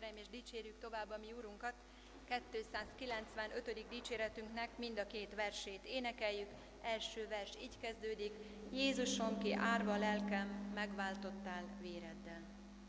testvéreim, és dicsérjük tovább a mi Urunkat. 295. dicséretünknek mind a két versét énekeljük. Első vers így kezdődik: Jézusom, ki árva lelkem, megváltottál véreddel.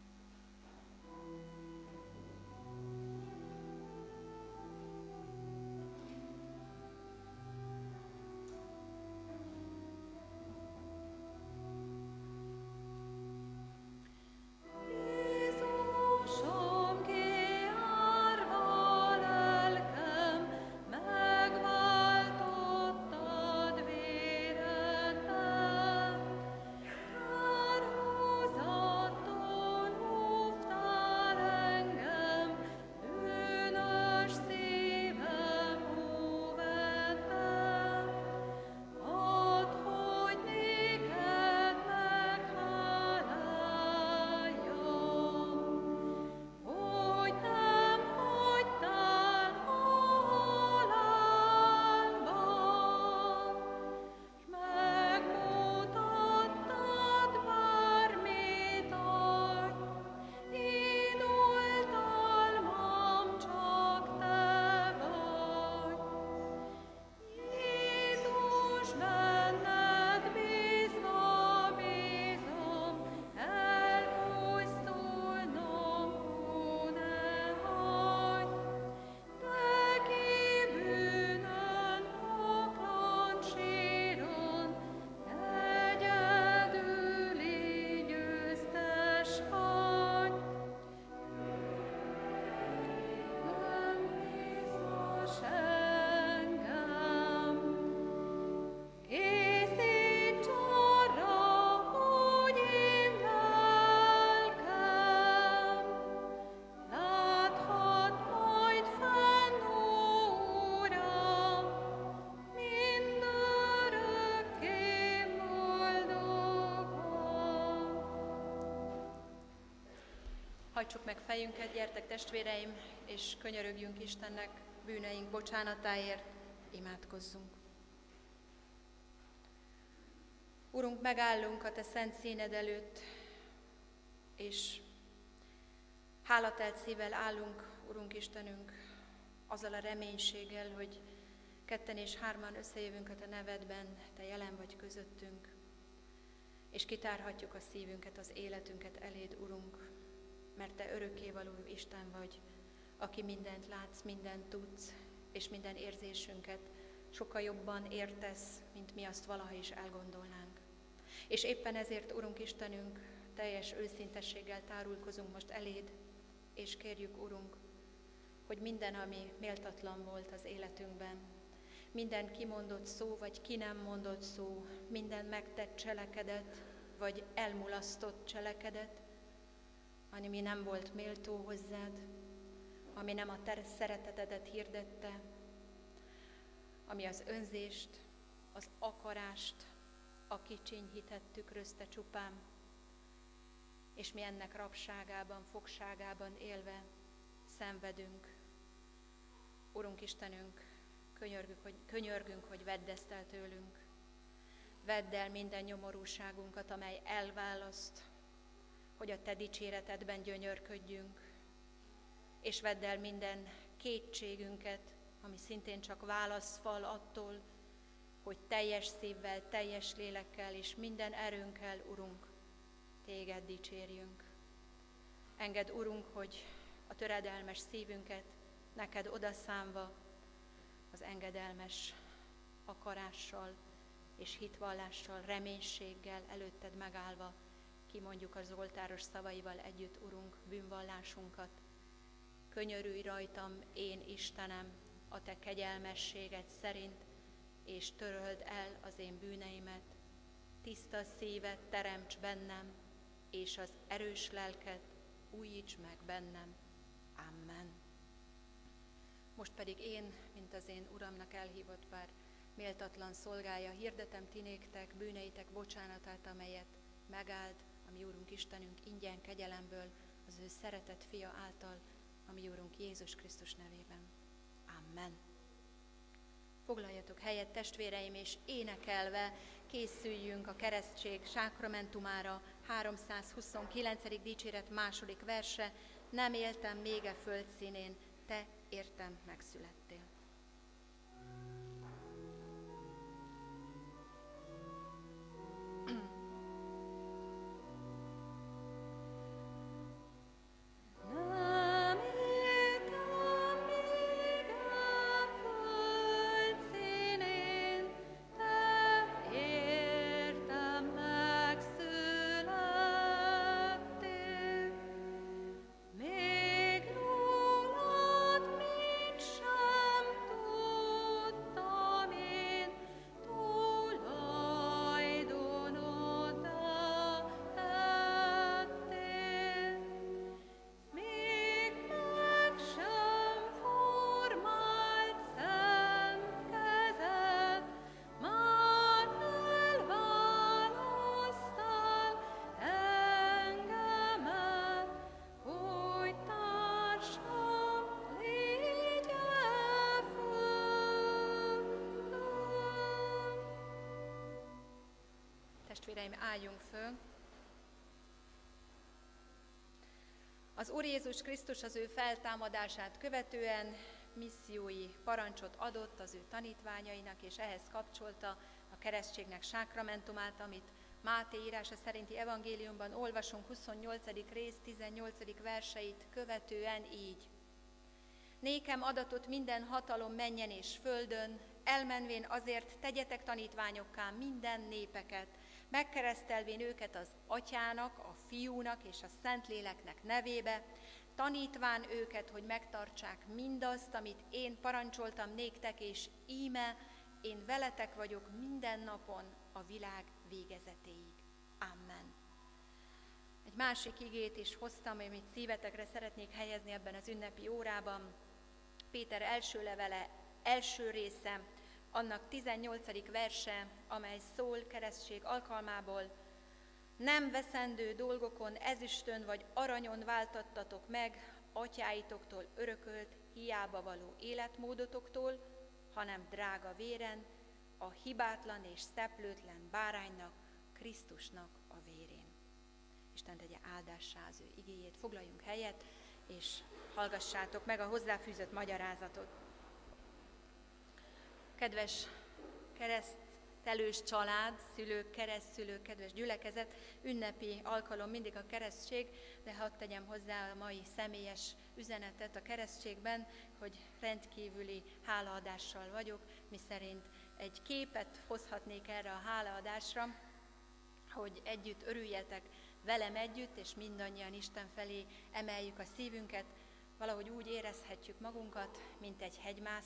Hajtsuk meg fejünket, gyertek testvéreim, és könyörögjünk Istennek bűneink bocsánatáért, imádkozzunk. Urunk, megállunk a Te szent színed előtt, és hálatelt szívvel állunk, Urunk Istenünk, azzal a reménységgel, hogy ketten és hárman összejövünk a Te nevedben, Te jelen vagy közöttünk, és kitárhatjuk a szívünket, az életünket eléd, Urunk, mert Te örökkévaló Isten vagy, aki mindent látsz, mindent tudsz, és minden érzésünket sokkal jobban értesz, mint mi azt valaha is elgondolnánk. És éppen ezért, Urunk Istenünk, teljes őszintességgel tárulkozunk most eléd, és kérjük, Urunk, hogy minden, ami méltatlan volt az életünkben, minden kimondott szó, vagy ki nem mondott szó, minden megtett cselekedet, vagy elmulasztott cselekedet, ami nem volt méltó hozzád, ami nem a Te szeretetedet hirdette, ami az önzést, az akarást, a kicsiny hitet tükrözte csupán, és mi ennek rabságában, fogságában élve szenvedünk. Urunk Istenünk, könyörgünk, hogy vedd ezt el tőlünk. Vedd el minden nyomorúságunkat, amely elválaszt, hogy a Te dicséretedben gyönyörködjünk, és vedd el minden kétségünket, ami szintén csak válaszfal attól, hogy teljes szívvel, teljes lélekkel és minden erőnkkel, Urunk, Téged dicsérjünk. Engedd, Urunk, hogy a töredelmes szívünket neked odaszánva, az engedelmes akarással és hitvallással, reménységgel előtted megállva, kimondjuk a zsoltáros szavaival együtt, Urunk, bűnvallásunkat. Könyörülj rajtam, én Istenem, a Te kegyelmességed szerint, és töröld el az én bűneimet. Tiszta szívet teremts bennem, és az erős lelket újíts meg bennem. Amen. Most pedig én, mint az én Uramnak elhívott pár méltatlan szolgája, hirdetem ti néktek bűneitek bocsánatát, amelyet megáld a mi Úrunk Istenünk ingyen kegyelemből, az ő szeretett fia által, a mi Úrunk Jézus Krisztus nevében. Amen. Foglaljatok helyet, testvéreim, és énekelve készüljünk a keresztség sákramentumára. 329. dicséret második verse: nem éltem még a földszínén, te értem megszülettél. Testvéreim, álljunk föl. Az Úr Jézus Krisztus az ő feltámadását követően missziói parancsot adott az ő tanítványainak, és ehhez kapcsolta a keresztségnek sákramentumát, amit Máté írása szerinti evangéliumban olvasunk 28. rész 18. verseit követően így. Nékem adatot minden hatalom menjen és földön, elmenvén azért tegyetek tanítványokká minden népeket, megkeresztelvén őket az Atyának, a Fiúnak és a Szentléleknek nevébe, tanítván őket, hogy megtartsák mindazt, amit én parancsoltam néktek, és íme, én veletek vagyok minden napon a világ végezetéig. Amen. Egy másik igét is hoztam, amit szívetekre szeretnék helyezni ebben az ünnepi órában. Péter első levele első része, annak 18. verse, amely szól keresztség alkalmából. Nem veszendő dolgokon, ezüstön vagy aranyon váltattatok meg atyáitoktól örökölt, hiába való életmódotoktól, hanem drága véren, a hibátlan és szeplőtlen báránynak, Krisztusnak a vérén. Isten tegye áldássá az ő igéjét, foglaljunk helyet, és hallgassátok meg a hozzáfűzött magyarázatot. Kedves keresztelős család, szülők, keresztszülők, kedves gyülekezet, ünnepi alkalom mindig a keresztség, de hadd tegyem hozzá a mai személyes üzenetet a keresztségben, hogy rendkívüli hálaadással vagyok, miszerint egy képet hozhatnék erre a hálaadásra, hogy együtt örüljetek velem együtt, és mindannyian Isten felé emeljük a szívünket, valahogy úgy érezhetjük magunkat, mint egy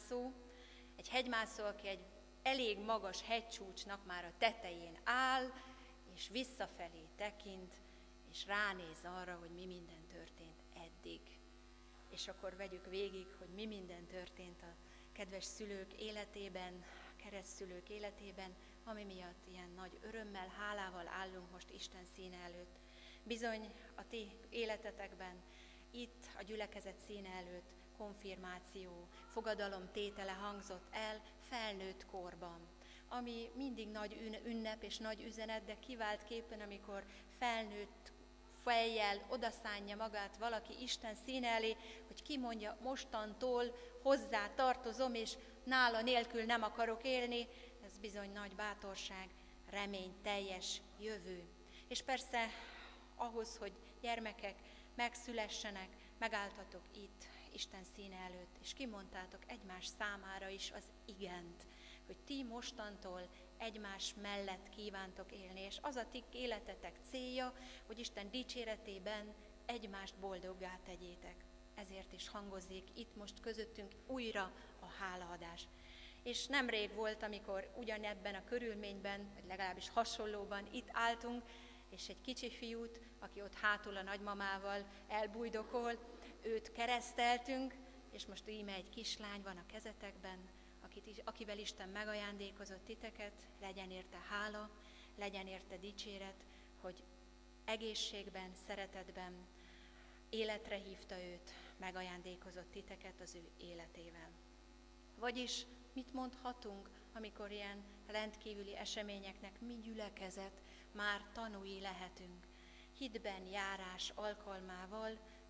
hegymászó, aki egy elég magas hegycsúcsnak már a tetején áll, és visszafelé tekint, és ránéz arra, hogy mi minden történt eddig. És akkor vegyük végig, hogy mi minden történt a kedves szülők életében, keresztszülők életében, ami miatt ilyen nagy örömmel, hálával állunk most Isten színe előtt. Bizony a ti életetekben, itt a gyülekezet színe előtt konfirmáció, fogadalom tétele hangzott el felnőtt korban, ami mindig nagy ünnep és nagy üzenet, de kivált képen, amikor felnőtt fejjel odaszánja magát valaki Isten színe elé, hogy kimondja, mostantól hozzá tartozom, és nála nélkül nem akarok élni, ez bizony nagy bátorság, reményteljes jövő. És persze ahhoz, hogy gyermekek megszülessenek, megálltatok itt, Isten színe előtt, és kimondtátok egymás számára is az igent, hogy ti mostantól egymás mellett kívántok élni, és az a ti életetek célja, hogy Isten dicséretében egymást boldoggá tegyétek. Ezért is hangozik itt most közöttünk újra a hálaadás. És nemrég volt, amikor ugyanebben a körülményben, vagy legalábbis hasonlóban itt álltunk, és egy kicsi fiút, aki ott hátul a nagymamával elbújdokol, őt kereszteltünk, és most íme egy kislány van a kezetekben, akivel Isten megajándékozott titeket, legyen érte hála, legyen érte dicséret, hogy egészségben, szeretetben, életre hívta őt, megajándékozott titeket az ő életével. Vagyis mit mondhatunk, amikor ilyen rendkívüli eseményeknek mi gyülekezet már tanúi lehetünk? Hitben járás alkalmával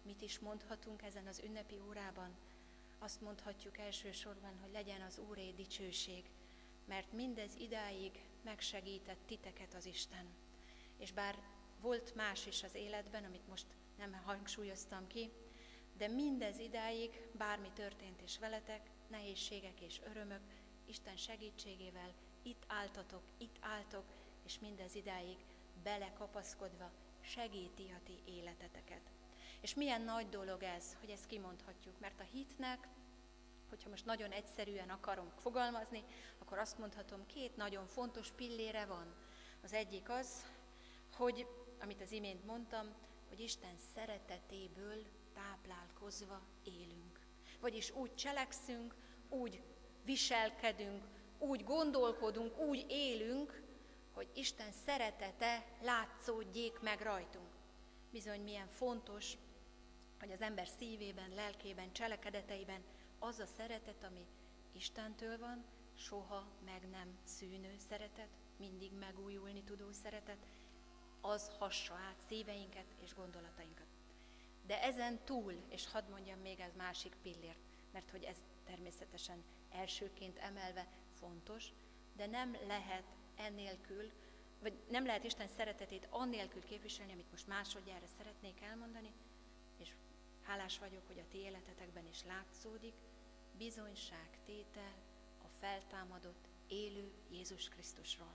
mit is mondhatunk ezen az ünnepi órában? Azt mondhatjuk elsősorban, hogy legyen az Úré dicsőség, mert mindez idáig megsegített titeket az Isten. És bár volt más is az életben, amit most nem hangsúlyoztam ki, de mindez idáig, bármi történt is veletek, nehézségek és örömök, Isten segítségével itt álltok, és mindez idáig belekapaszkodva segíti a ti életeteket. És milyen nagy dolog ez, hogy ezt kimondhatjuk, mert a hitnek, hogyha most nagyon egyszerűen akarom fogalmazni, akkor azt mondhatom, 2 nagyon fontos pillére van. Az egyik az, hogy, amit az imént mondtam, hogy Isten szeretetéből táplálkozva élünk. Vagyis úgy cselekszünk, úgy viselkedünk, úgy gondolkodunk, úgy élünk, hogy Isten szeretete látszódjék meg rajtunk. Bizony milyen fontos, hogy az ember szívében, lelkében, cselekedeteiben az a szeretet, ami Istentől van, soha meg nem szűnő szeretet, mindig megújulni tudó szeretet, az hassa át szíveinket és gondolatainkat. De ezen túl, és hadd mondjam még ez másik pillért, mert hogy ez természetesen elsőként emelve fontos, de nem lehet ennélkül, vagy nem lehet Isten szeretetét annélkül képviselni, amit most másodjára szeretnék elmondani, és hálás vagyok, hogy a ti életetekben is látszódik, bizonyságtétel a feltámadott, élő Jézus Krisztusról.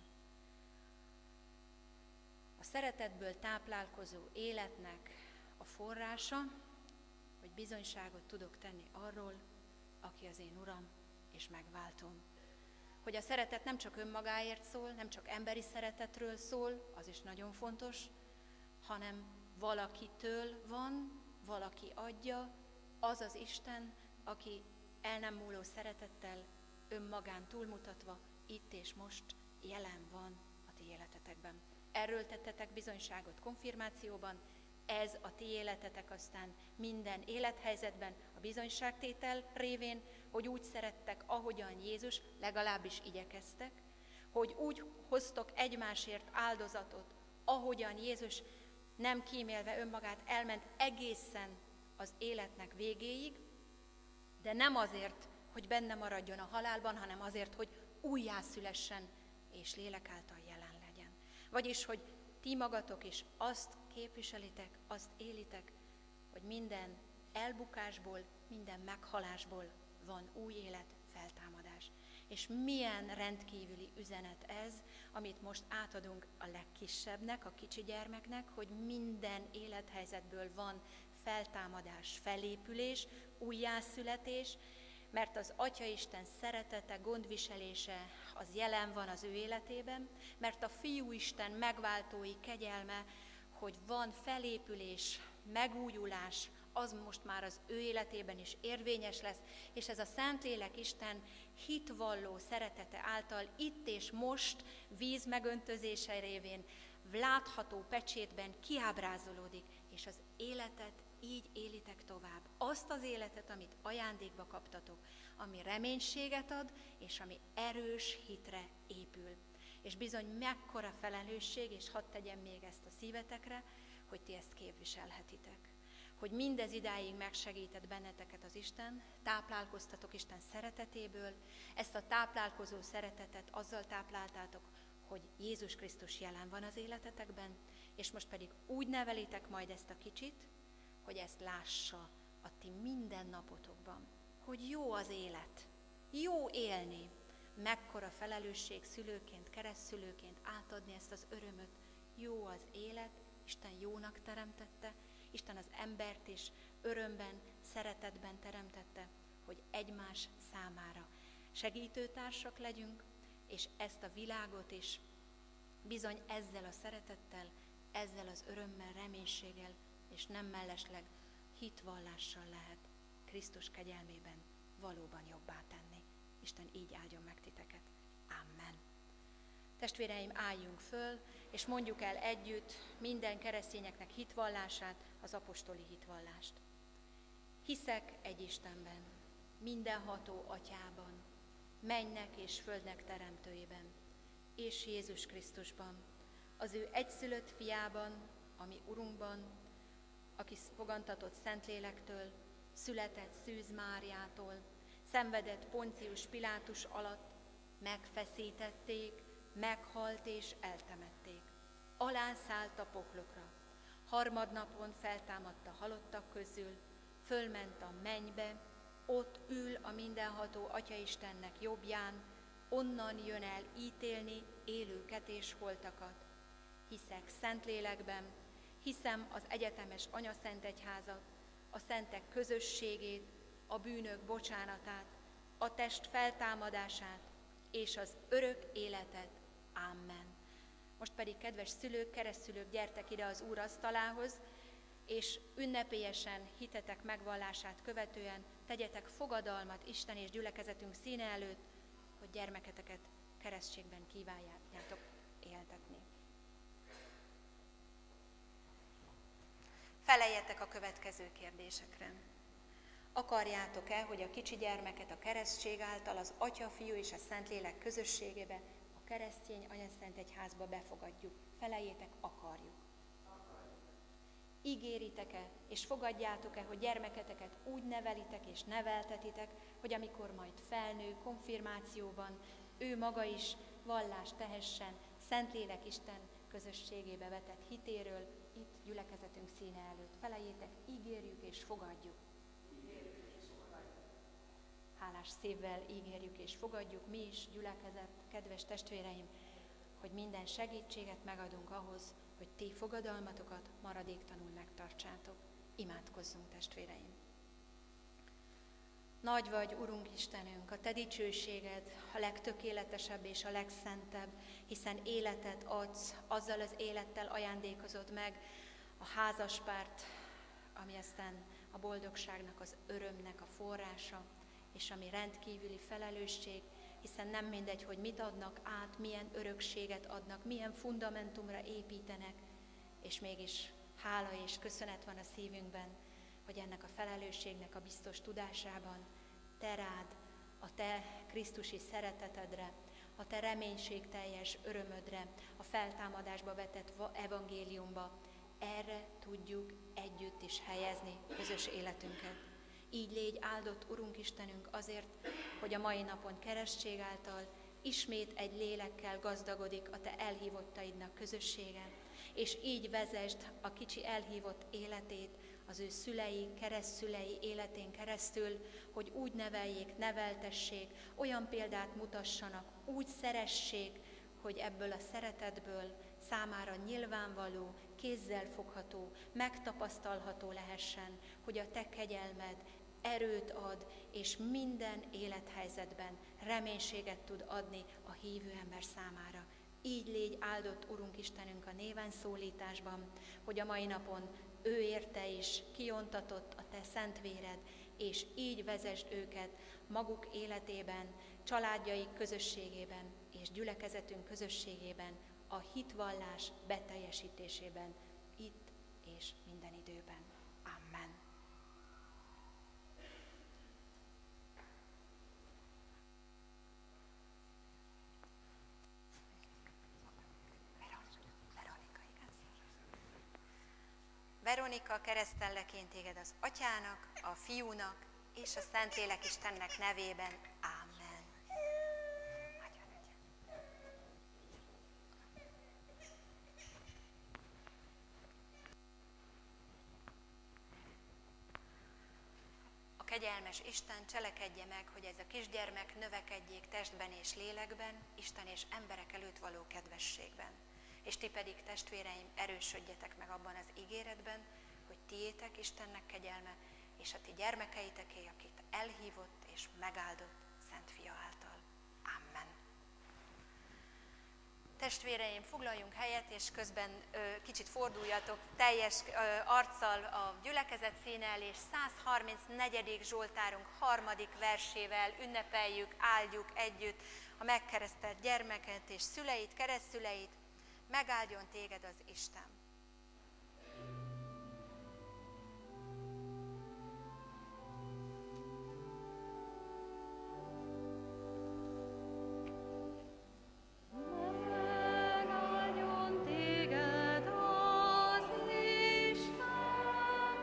A szeretetből táplálkozó életnek a forrása, hogy bizonyságot tudok tenni arról, aki az én Uram és megváltom. Hogy a szeretet nem csak önmagáért szól, nem csak emberi szeretetről szól, az is nagyon fontos, hanem valakitől van, valaki adja, az az Isten, aki el nem múló szeretettel, önmagán túlmutatva, itt és most jelen van a ti életetekben. Erről tettetek bizonyságot konfirmációban, ez a ti életetek aztán minden élethelyzetben a bizonyságtétel révén, hogy úgy szerettek, ahogyan Jézus, legalábbis igyekeztek, hogy úgy hoztok egymásért áldozatot, ahogyan Jézus nem kímélve önmagát elment egészen az életnek végéig, de nem azért, hogy benne maradjon a halálban, hanem azért, hogy újjászülessen és lélek által jelen legyen. Vagyis, hogy ti magatok is azt képviselitek, azt élitek, hogy minden elbukásból, minden meghalásból van új élet, feltámadás. És milyen rendkívüli üzenet ez, amit most átadunk a legkisebbnek, a kicsi gyermeknek, hogy minden élethelyzetből van feltámadás, felépülés, újjászületés, mert az Atyaisten szeretete, gondviselése az jelen van az ő életében, mert a Fiúisten megváltói kegyelme, hogy van felépülés, megújulás, az most már az ő életében is érvényes lesz, és ez a Szentlélek Isten hitvalló szeretete által itt és most víz megöntözése révén látható pecsétben kiábrázolódik, és az életet így élitek tovább. Azt az életet, amit ajándékba kaptatok, ami reménységet ad, és ami erős hitre épül. És bizony mekkora felelősség, és hadd tegyem még ezt a szívetekre, hogy ti ezt képviselhetitek. Hogy mindez idáig megsegített benneteket az Isten, táplálkoztatok Isten szeretetéből, ezt a táplálkozó szeretetet azzal tápláltátok, hogy Jézus Krisztus jelen van az életetekben, és most pedig úgy nevelitek majd ezt a kicsit, hogy ezt lássa a ti mindennapotokban, hogy jó az élet, jó élni, mekkora felelősség szülőként, keresztszülőként átadni ezt az örömöt, jó az élet, Isten jónak teremtette, Isten az embert is örömben, szeretetben teremtette, hogy egymás számára segítőtársak legyünk, és ezt a világot is bizony ezzel a szeretettel, ezzel az örömmel, reménységgel, és nem mellesleg hitvallással lehet Krisztus kegyelmében valóban jobbá tenni. Isten így áldjon meg titeket. Amen. Testvéreim, álljunk föl, és mondjuk el együtt minden keresztényeknek hitvallását, az apostoli hitvallást. Hiszek egy Istenben, mindenható Atyában, mennynek és földnek teremtőjében, és Jézus Krisztusban, az ő egyszülött fiában, ami Urunkban, aki fogantatott Szentlélektől, született Szűz Máriától, szenvedett Poncius Pilátus alatt, megfeszítették, meghalt és eltemették. Alászállt a poklokra, harmadnapon feltámadt a halottak közül, fölment a mennybe, ott ül a mindenható Atya-Istennek jobbján, onnan jön el ítélni élőket és holtakat. Hiszek Szentlélekben, hiszem az egyetemes Anyaszentegyházat, a szentek közösségét, a bűnök bocsánatát, a test feltámadását és az örök életet. Amen. Most pedig, kedves szülők, keresztszülők, gyertek ide az Úr asztalához, és ünnepélyesen hitetek megvallását követően tegyetek fogadalmat Isten és gyülekezetünk színe előtt, hogy gyermeketeket keresztségben kívánjátok éltetni. Feleljetek a következő kérdésekre. Akarjátok-e, hogy a kicsi gyermeket a keresztség által az Atya, Fiú és a Szentlélek közösségébe, a keresztény Anyaszentegyházba befogadjuk? Feleljétek, akarjuk. Ígéritek-e és fogadjátok-e, hogy gyermeketeket úgy nevelitek és neveltetitek, hogy amikor majd felnő konfirmációban, ő maga is vallást tehessen Szentlélek Isten közösségébe vetett hitéről, itt gyülekezetünk színe előtt. Feleljétek, ígérjük és fogadjuk. Hálás szívvel ígérjük és fogadjuk mi is, gyülekezet, kedves testvéreim, hogy minden segítséget megadunk ahhoz, hogy ti fogadalmatokat maradéktalanul megtartsátok. Imádkozzunk, testvéreim! Nagy vagy, Urunk Istenünk, a te dicsőséged a legtökéletesebb és a legszentebb, hiszen életet adsz, azzal az élettel ajándékozod meg a házaspárt, ami aztán a boldogságnak, az örömnek a forrása, és ami rendkívüli felelősség, hiszen nem mindegy, hogy mit adnak át, milyen örökséget adnak, milyen fundamentumra építenek, és mégis hála és köszönet van a szívünkben, hogy ennek a felelősségnek a biztos tudásában te rád, a te krisztusi szeretetedre, a te reménységteljes örömödre, a feltámadásba vetett evangéliumba, erre tudjuk együtt is helyezni közös életünket. Így légy áldott, Urunk Istenünk, azért, hogy a mai napon keresztség által ismét egy lélekkel gazdagodik a te elhívottaidnak közössége, és így vezesd a kicsi elhívott életét az ő szülei, keresztszülei életén keresztül, hogy úgy neveljék, neveltessék, olyan példát mutassanak, úgy szeressék, hogy ebből a szeretetből számára nyilvánvaló, kézzel fogható, megtapasztalható lehessen, hogy a te kegyelmed erőt ad, és minden élethelyzetben reménységet tud adni a hívő ember számára. Így légy áldott, Urunk Istenünk, a néven szólításban, hogy a mai napon ő érte is kiontatott a te szent véred, és így vezesd őket maguk életében, családjaik közösségében és gyülekezetünk közösségében, a hitvallás beteljesítésében, itt és minden időben. Amen. Veronika, keresztellek téged az Atyának, a Fiúnak és a Szentlélek Istennek nevében. Amen. A kegyelmes Isten cselekedje meg, hogy ez a kisgyermek növekedjék testben és lélekben, Isten és emberek előtt való kedvességben. És ti pedig, testvéreim, erősödjetek meg abban az ígéretben, hogy tiétek Istennek kegyelme, és a ti gyermekeiteké, akit elhívott és megáldott Szent Fia által. Amen. Testvéreim, foglaljunk helyet, és közben kicsit forduljatok teljes arccal a gyülekezet színe elé, és 134. Zsoltárunk 3. versével ünnepeljük, áldjuk együtt a megkeresztelt gyermeket és szüleit, keresztszüleit. Megáldjon téged az Isten! Megáldjon téged az Isten!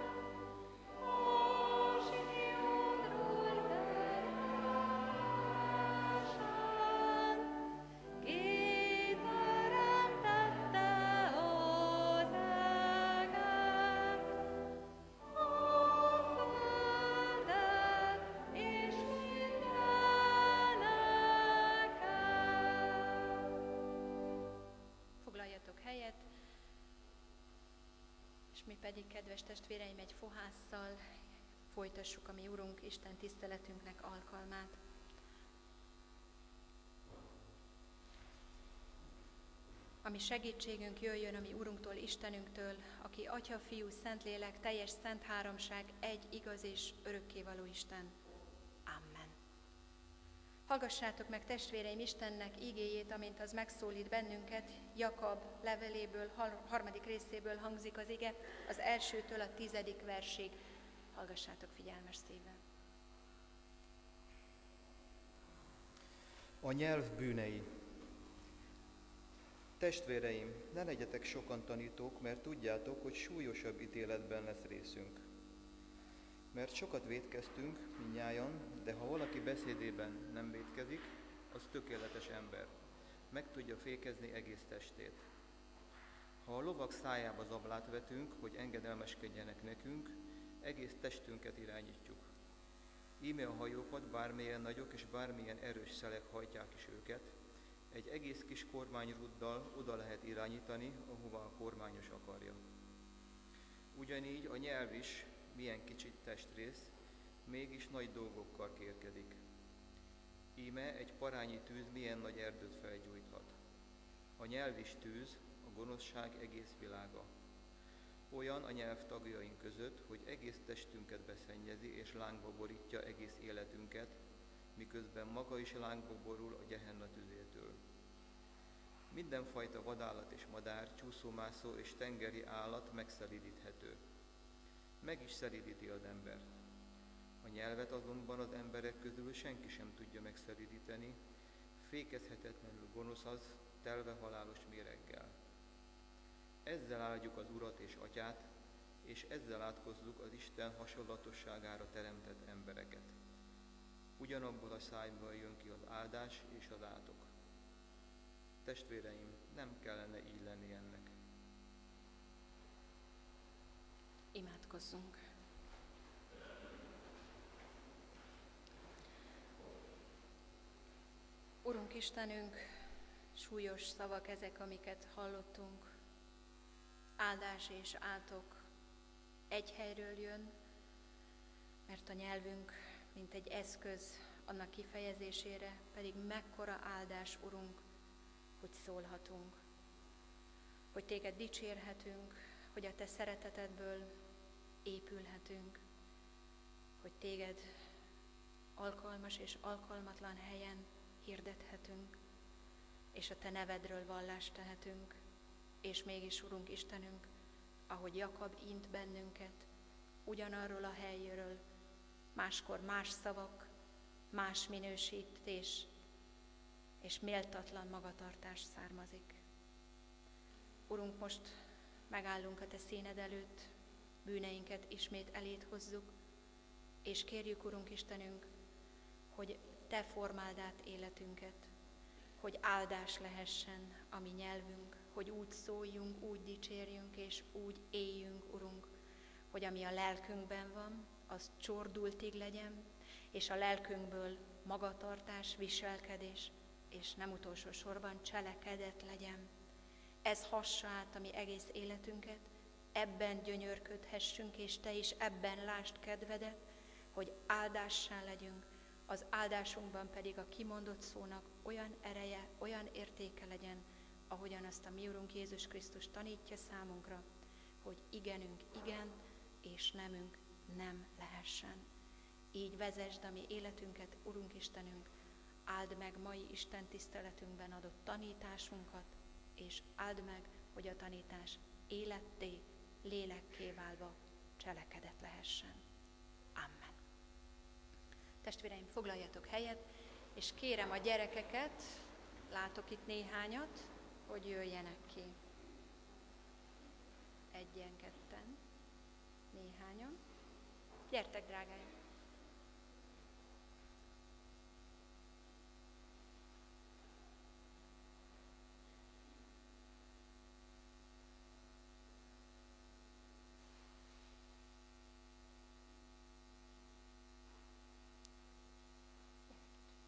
mi pedig, kedves testvéreim, egy fohásszal folytassuk a mi Urunk Isten tiszteletünknek alkalmát. Ami segítségünk jöjjön a mi Urunktól, Istenünktől, aki Atya, Fiú, Szentlélek, teljes szent háromság, egy igaz és örökkévaló Isten. Amen. Hallgassátok meg, testvéreim, Istennek ígéjét, amint az megszólít bennünket. Jakab leveléből, 3. részéből hangzik az ige, az 1-től a 10. versig. Hallgassátok figyelmes szívvel. A nyelv bűnei. Testvéreim, ne legyetek sokan tanítók, mert tudjátok, hogy súlyosabb ítéletben lesz részünk. Mert sokat vétkeztünk, mindnyájan, de ha valaki beszédében nem vétkezik, az tökéletes ember. Meg tudja fékezni egész testét. Ha a lovak szájába zablát vetünk, hogy engedelmeskedjenek nekünk, egész testünket irányítjuk. Íme a hajókat bármilyen nagyok és bármilyen erős szelek hajtják is őket, egy egész kis kormányrúddal oda lehet irányítani, ahova a kormányos akarja. Ugyanígy a nyelv is, milyen kicsit testrész, mégis nagy dolgokkal kérkedik. Íme egy parányi tűz milyen nagy erdőt felgyújthat. A nyelv is tűz, a gonoszság egész világa. Olyan a nyelv tagjaink között, hogy egész testünket beszennyezi és lángba borítja egész életünket, miközben maga is lángba borul a Gehenna tüzétől. Mindenfajta vadállat és madár, csúszómászó és tengeri állat megszelídíthető. Meg is szelídíti az embert. A nyelvet azonban az emberek közül senki sem tudja megszelídíteni, fékezhetetlenül gonosz az, telve halálos méreggel. Ezzel áldjuk az Urat és Atyát, és ezzel átkozzuk az Isten hasonlatosságára teremtett embereket. Ugyanabból a szájból jön ki az áldás és az átok. Testvéreim, nem kellene így lenni ennek. Imádkozzunk. Urunk Istenünk, súlyos szavak ezek, amiket hallottunk. Áldás és átok egy helyről jön, mert a nyelvünk, mint egy eszköz annak kifejezésére, pedig mekkora áldás, Urunk, hogy szólhatunk, hogy Téged dicsérhetünk, hogy a Te szeretetedből épülhetünk, hogy Téged alkalmas és alkalmatlan helyen hirdethetünk, és a Te nevedről vallást tehetünk, és mégis, Urunk Istenünk, ahogy Jakab int bennünket, ugyanarról a helyről, máskor más szavak, más minősítés és méltatlan magatartás származik. Urunk, most megállunk a Te színed előtt, bűneinket ismét eléd hozzuk, és kérjük, Urunk Istenünk, hogy Te formáld át életünket, hogy áldás lehessen a mi nyelvünk, hogy úgy szóljunk, úgy dicsérjünk, és úgy éljünk, Urunk, hogy ami a lelkünkben van, az csordultig legyen, és a lelkünkből magatartás, viselkedés, és nem utolsó sorban cselekedet legyen. Ez hassa át a mi egész életünket, ebben gyönyörködhessünk, és Te is ebben lásd kedvedet, hogy áldássá legyünk, az áldásunkban pedig a kimondott szónak olyan ereje, olyan értéke legyen, ahogyan azt a mi Urunk Jézus Krisztus tanítja számunkra, hogy igenünk igen, és nemünk nem lehessen. Így vezesd a mi életünket, Urunk Istenünk, áld meg mai Isten tiszteletünkben adott tanításunkat, és áld meg, hogy a tanítás életté, lélekké válva cselekedet lehessen. Amen. Testvéreim, foglaljatok helyet, és kérem a gyerekeket, látok itt néhányat, hogy jöjjenek ki. Egyen, ketten, néhányan. Gyertek, drágáim!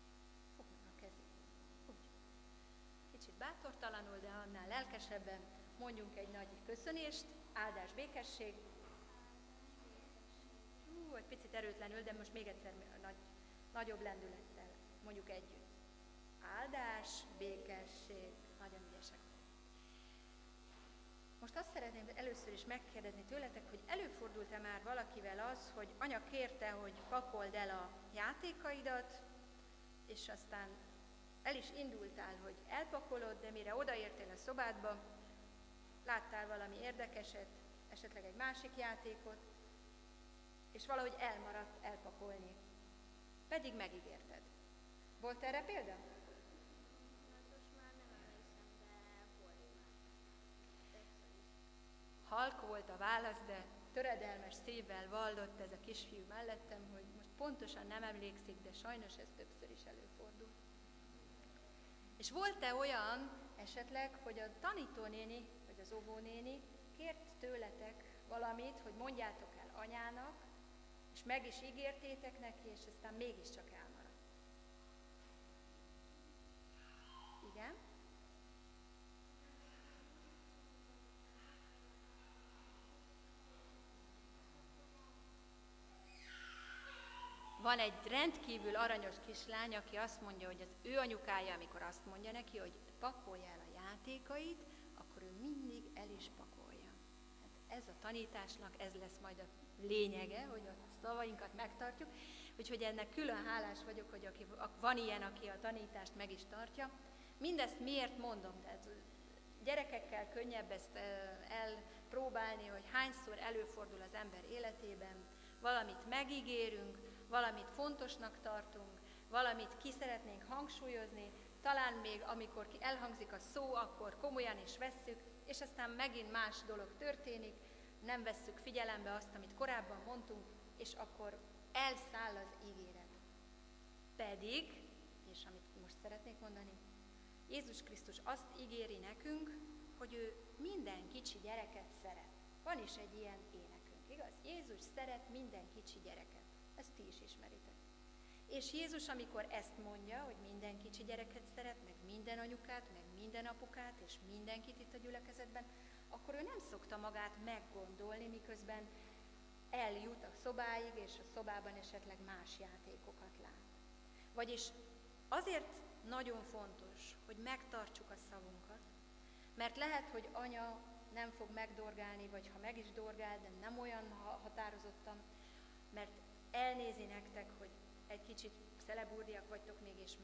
Kicsit bátortalanul, de annál lelkesebben mondjunk egy nagy köszönést, áldás, békesség. Egy picit erőtlenül, de most még egyszer nagyobb lendülettel mondjuk együtt. Áldás, békesség, nagyon ügyesek. Most azt szeretném először is megkérdezni tőletek, hogy előfordult-e már valakivel az, hogy anya kérte, hogy pakold el a játékaidat, és aztán el is indultál, hogy elpakolod, de mire odaértél a szobádba, láttál valami érdekeset, esetleg egy másik játékot, és valahogy elmaradt elpakolni. Pedig megígérted. Volt erre példa? Most már nem emlékszem, de volt már. Halk volt a válasz, de töredelmes szívvel vallott ez a kisfiú mellettem, hogy most pontosan nem emlékszik, de sajnos ez többször is előfordul. És volt-e olyan esetleg, hogy a tanítónéni, vagy az óvónéni kért tőletek valamit, hogy mondjátok el anyának, és meg is ígértétek neki, és aztán mégiscsak elmaradt? Igen? Van egy rendkívül aranyos kislány, aki azt mondja, hogy az ő anyukája, amikor azt mondja neki, hogy pakolja el a játékait, akkor ő mindig el is pakolja. Hát ez a tanításnak, ez lesz majd a lényege, hogy a szavainkat megtartjuk. Úgyhogy ennek külön hálás vagyok, hogy van ilyen, aki a tanítást meg is tartja. Mindezt miért mondom? Tehát gyerekekkel könnyebb ezt elpróbálni, hogy hányszor előfordul az ember életében, valamit megígérünk, valamit fontosnak tartunk, valamit ki szeretnénk hangsúlyozni, talán még amikor elhangzik a szó, akkor komolyan is vesszük, és aztán megint más dolog történik, nem vesszük figyelembe azt, amit korábban mondtunk, és akkor elszáll az ígéret. Pedig, és amit most szeretnék mondani, Jézus Krisztus azt ígéri nekünk, hogy ő minden kicsi gyereket szeret. Van is egy ilyen énekünk, igaz? Jézus szeret minden kicsi gyereket. Ezt ti is ismeritek. És Jézus, amikor ezt mondja, hogy minden kicsi gyereket szeret, meg minden anyukát, meg minden apukát, és mindenkit itt a gyülekezetben, akkor ő nem szokta magát meggondolni, miközben eljut a szobáig, és a szobában esetleg más játékokat lát. Vagyis azért nagyon fontos, hogy megtartsuk a szavunkat, mert lehet, hogy anya nem fog megdorgálni, vagy ha meg is dorgál, de nem olyan határozottan, mert elnézi nektek, hogy egy kicsit szelebúrdiak vagytok még, és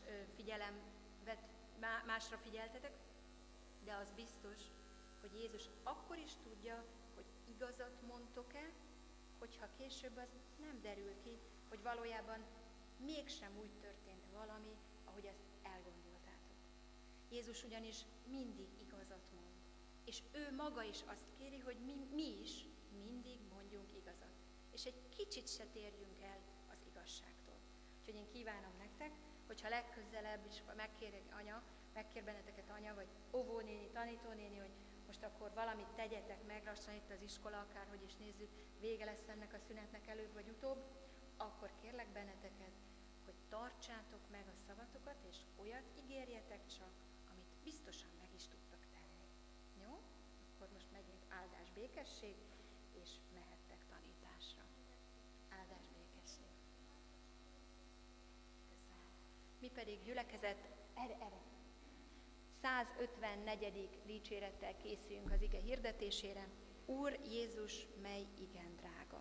másra figyeltetek, de az biztos, hogy Jézus akkor is tudja, hogy igazat mondtok-e, hogyha később az nem derül ki, hogy valójában mégsem úgy történt valami, ahogy ezt elgondoltátok. Jézus ugyanis mindig igazat mond. És ő maga is azt kéri, hogy mi is mindig mondjunk igazat. És egy kicsit se térjünk el az igazságtól. Úgyhogy én kívánom nektek, hogyha legközelebb is megkér benneteket anya, vagy óvónéni, tanítónéni, hogy most akkor valamit tegyetek meg, lassan itt az iskola, akárhogy is nézzük, vége lesz ennek a szünetnek előbb vagy utóbb, akkor kérlek benneteket, hogy tartsátok meg a szavatokat, és olyat ígérjetek csak, amit biztosan meg is tudtak tenni. Jó? Akkor most megyünk áldás, békesség, és mehettek tanításra. Áldás, békesség. Köszönöm. Mi pedig gyülekezet, erre. 154. dicsérettel készüljünk az ige hirdetésére. Úr Jézus, mely igen drága.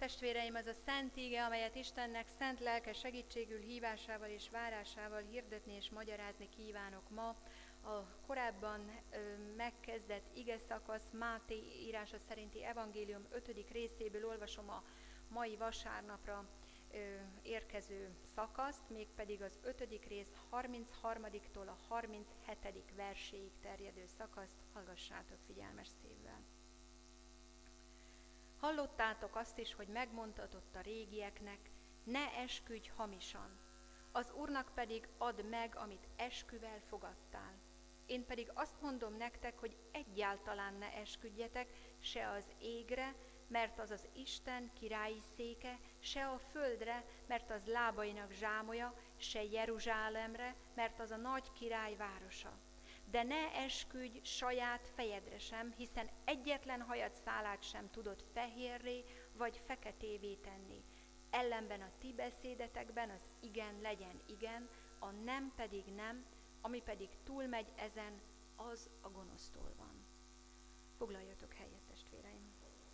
Testvéreim, az a szent íge, amelyet Istennek szent lelke segítségül hívásával és várásával hirdetni és magyarázni kívánok ma, a korábban megkezdett ige szakasz Máté írása szerinti evangélium 5. részéből olvasom a mai vasárnapra érkező szakaszt, mégpedig az 5. rész 33-tól a 37. verséig terjedő szakaszt. Hallgassátok figyelmes szívvel. Hallottátok azt is, hogy megmondtatott a régieknek, ne esküdj hamisan, az Úrnak pedig add meg, amit esküvel fogadtál. Én pedig azt mondom nektek, hogy egyáltalán ne esküdjetek se az égre, mert az az Isten királyi széke, se a földre, mert az lábainak zsámolya, se Jeruzsálemre, mert az a nagy király városa. De ne esküdj saját fejedre sem, hiszen egyetlen hajadszálát sem tudod fehérré vagy feketévé tenni. Ellenben a ti beszédetekben az igen legyen igen, a nem pedig nem, ami pedig túlmegy ezen, az a gonosztól van. Foglaljatok helyet, testvéreim!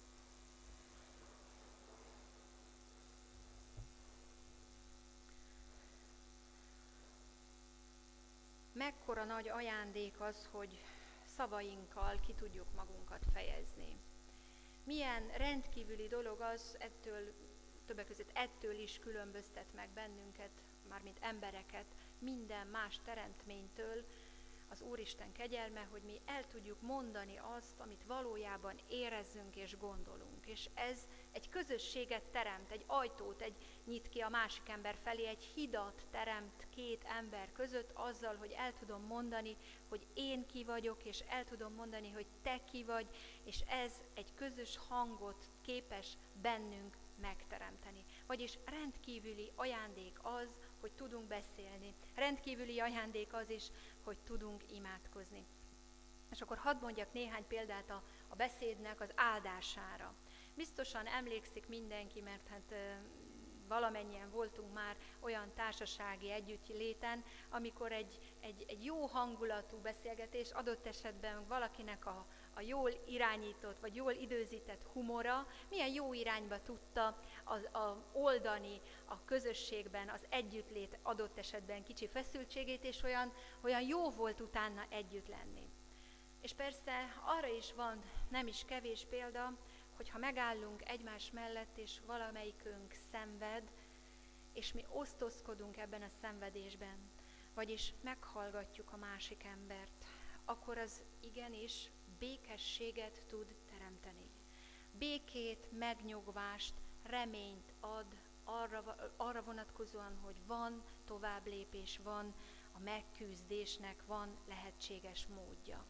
Mekkora nagy ajándék az, hogy szavainkkal ki tudjuk magunkat fejezni. Milyen rendkívüli dolog az, többek között ettől is különböztet meg bennünket, mármint embereket, minden más teremtménytől, az Úristen kegyelme, hogy mi el tudjuk mondani azt, amit valójában érezzünk és gondolunk. És ez egy közösséget teremt, egy ajtót nyit ki a másik ember felé, egy hidat teremt két ember között azzal, hogy el tudom mondani, hogy én ki vagyok, és el tudom mondani, hogy te ki vagy, és ez egy közös hangot képes bennünk megteremteni. Vagyis rendkívüli ajándék az, hogy tudunk beszélni. Rendkívüli ajándék az is, hogy tudunk imádkozni. És akkor hadd mondjak néhány példát a beszédnek az áldására. Biztosan emlékszik mindenki, mert hát valamennyien voltunk már olyan társasági együttléten, amikor egy jó hangulatú beszélgetés, adott esetben valakinek a jól irányított, vagy jól időzített humora milyen jó irányba tudta oldani a közösségben az együttlét adott esetben kicsi feszültségét, és olyan jó volt utána együtt lenni. És persze arra is van nem is kevés példa, hogyha megállunk egymás mellett, és valamelyikünk szenved, és mi osztozkodunk ebben a szenvedésben, vagyis meghallgatjuk a másik embert, akkor az igenis békességet tud teremteni. Békét, megnyugvást, reményt ad arra vonatkozóan, hogy van továbblépés, van a megküzdésnek, van lehetséges módja.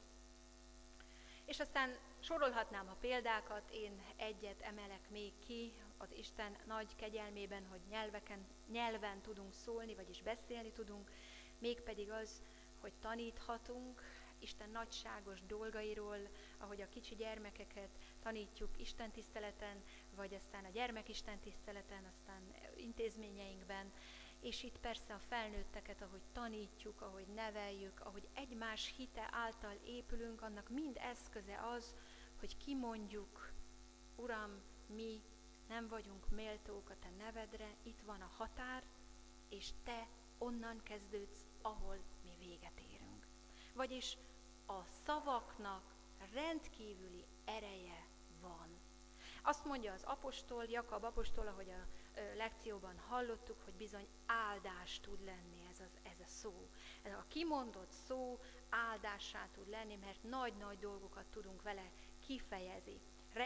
És aztán sorolhatnám a példákat, én egyet emelek még ki az Isten nagy kegyelmében, hogy nyelven tudunk szólni, vagyis beszélni tudunk, mégpedig az, hogy taníthatunk Isten nagyságos dolgairól, ahogy a kicsi gyermekeket tanítjuk istentiszteleten, vagy aztán a gyermekistentiszteleten, aztán intézményeinkben, és itt persze a felnőtteket, ahogy tanítjuk, ahogy neveljük, ahogy egymás hite által épülünk, annak mind eszköze az, hogy kimondjuk, Uram, mi nem vagyunk méltók a te nevedre, itt van a határ, és te onnan kezdődsz, ahol mi véget érünk. Vagyis a szavaknak rendkívüli ereje van. Azt mondja az apostol, Jakab apostol, ahogy a lekcióban hallottuk, hogy bizony áldás tud lenni ez a szó. Ez a kimondott szó áldássá tud lenni, mert nagy-nagy dolgokat tudunk vele kifejezni.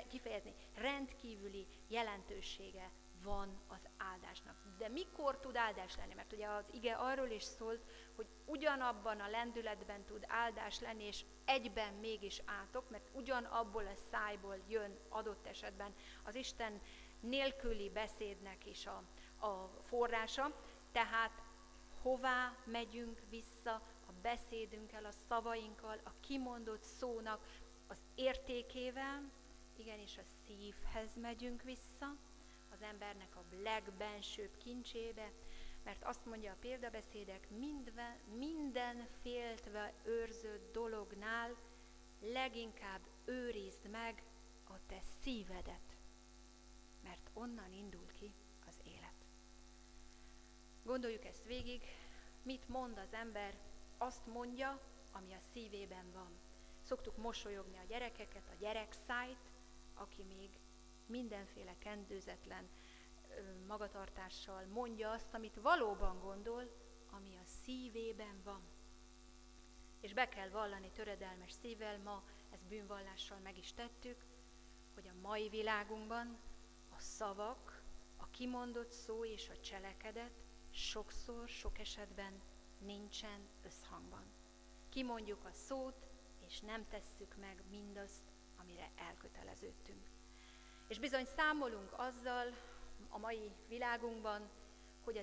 Rendkívüli jelentősége van az áldásnak. De mikor tud áldás lenni? Mert ugye az ige arról is szólt, hogy ugyanabban a lendületben tud áldás lenni, és egyben mégis átok, mert ugyanabból a szájból jön adott esetben az Isten nélküli beszédnek is a forrása. Tehát hová megyünk vissza a beszédünkkel, a szavainkkal, a kimondott szónak az értékével? Igenis a szívhez megyünk vissza, az embernek a legbensőbb kincsébe, mert azt mondja a példabeszédek, minden féltve őrzött dolognál leginkább őrizd meg a te szívedet, mert onnan indul ki az élet. Gondoljuk ezt végig, mit mond az ember, azt mondja, ami a szívében van. Szoktuk mosolyogni a gyerekeket, a gyerekszájt, aki még mindenféle kendőzetlen magatartással mondja azt, amit valóban gondol, ami a szívében van. És be kell vallani töredelmes szívvel, ma ezt bűnvallással meg is tettük, hogy a mai világunkban a szavak, a kimondott szó és a cselekedet sokszor, sok esetben nincsen összhangban. Kimondjuk a szót, és nem tesszük meg mindazt, amire elköteleződtünk. És bizony számolunk azzal a mai világunkban, hogy az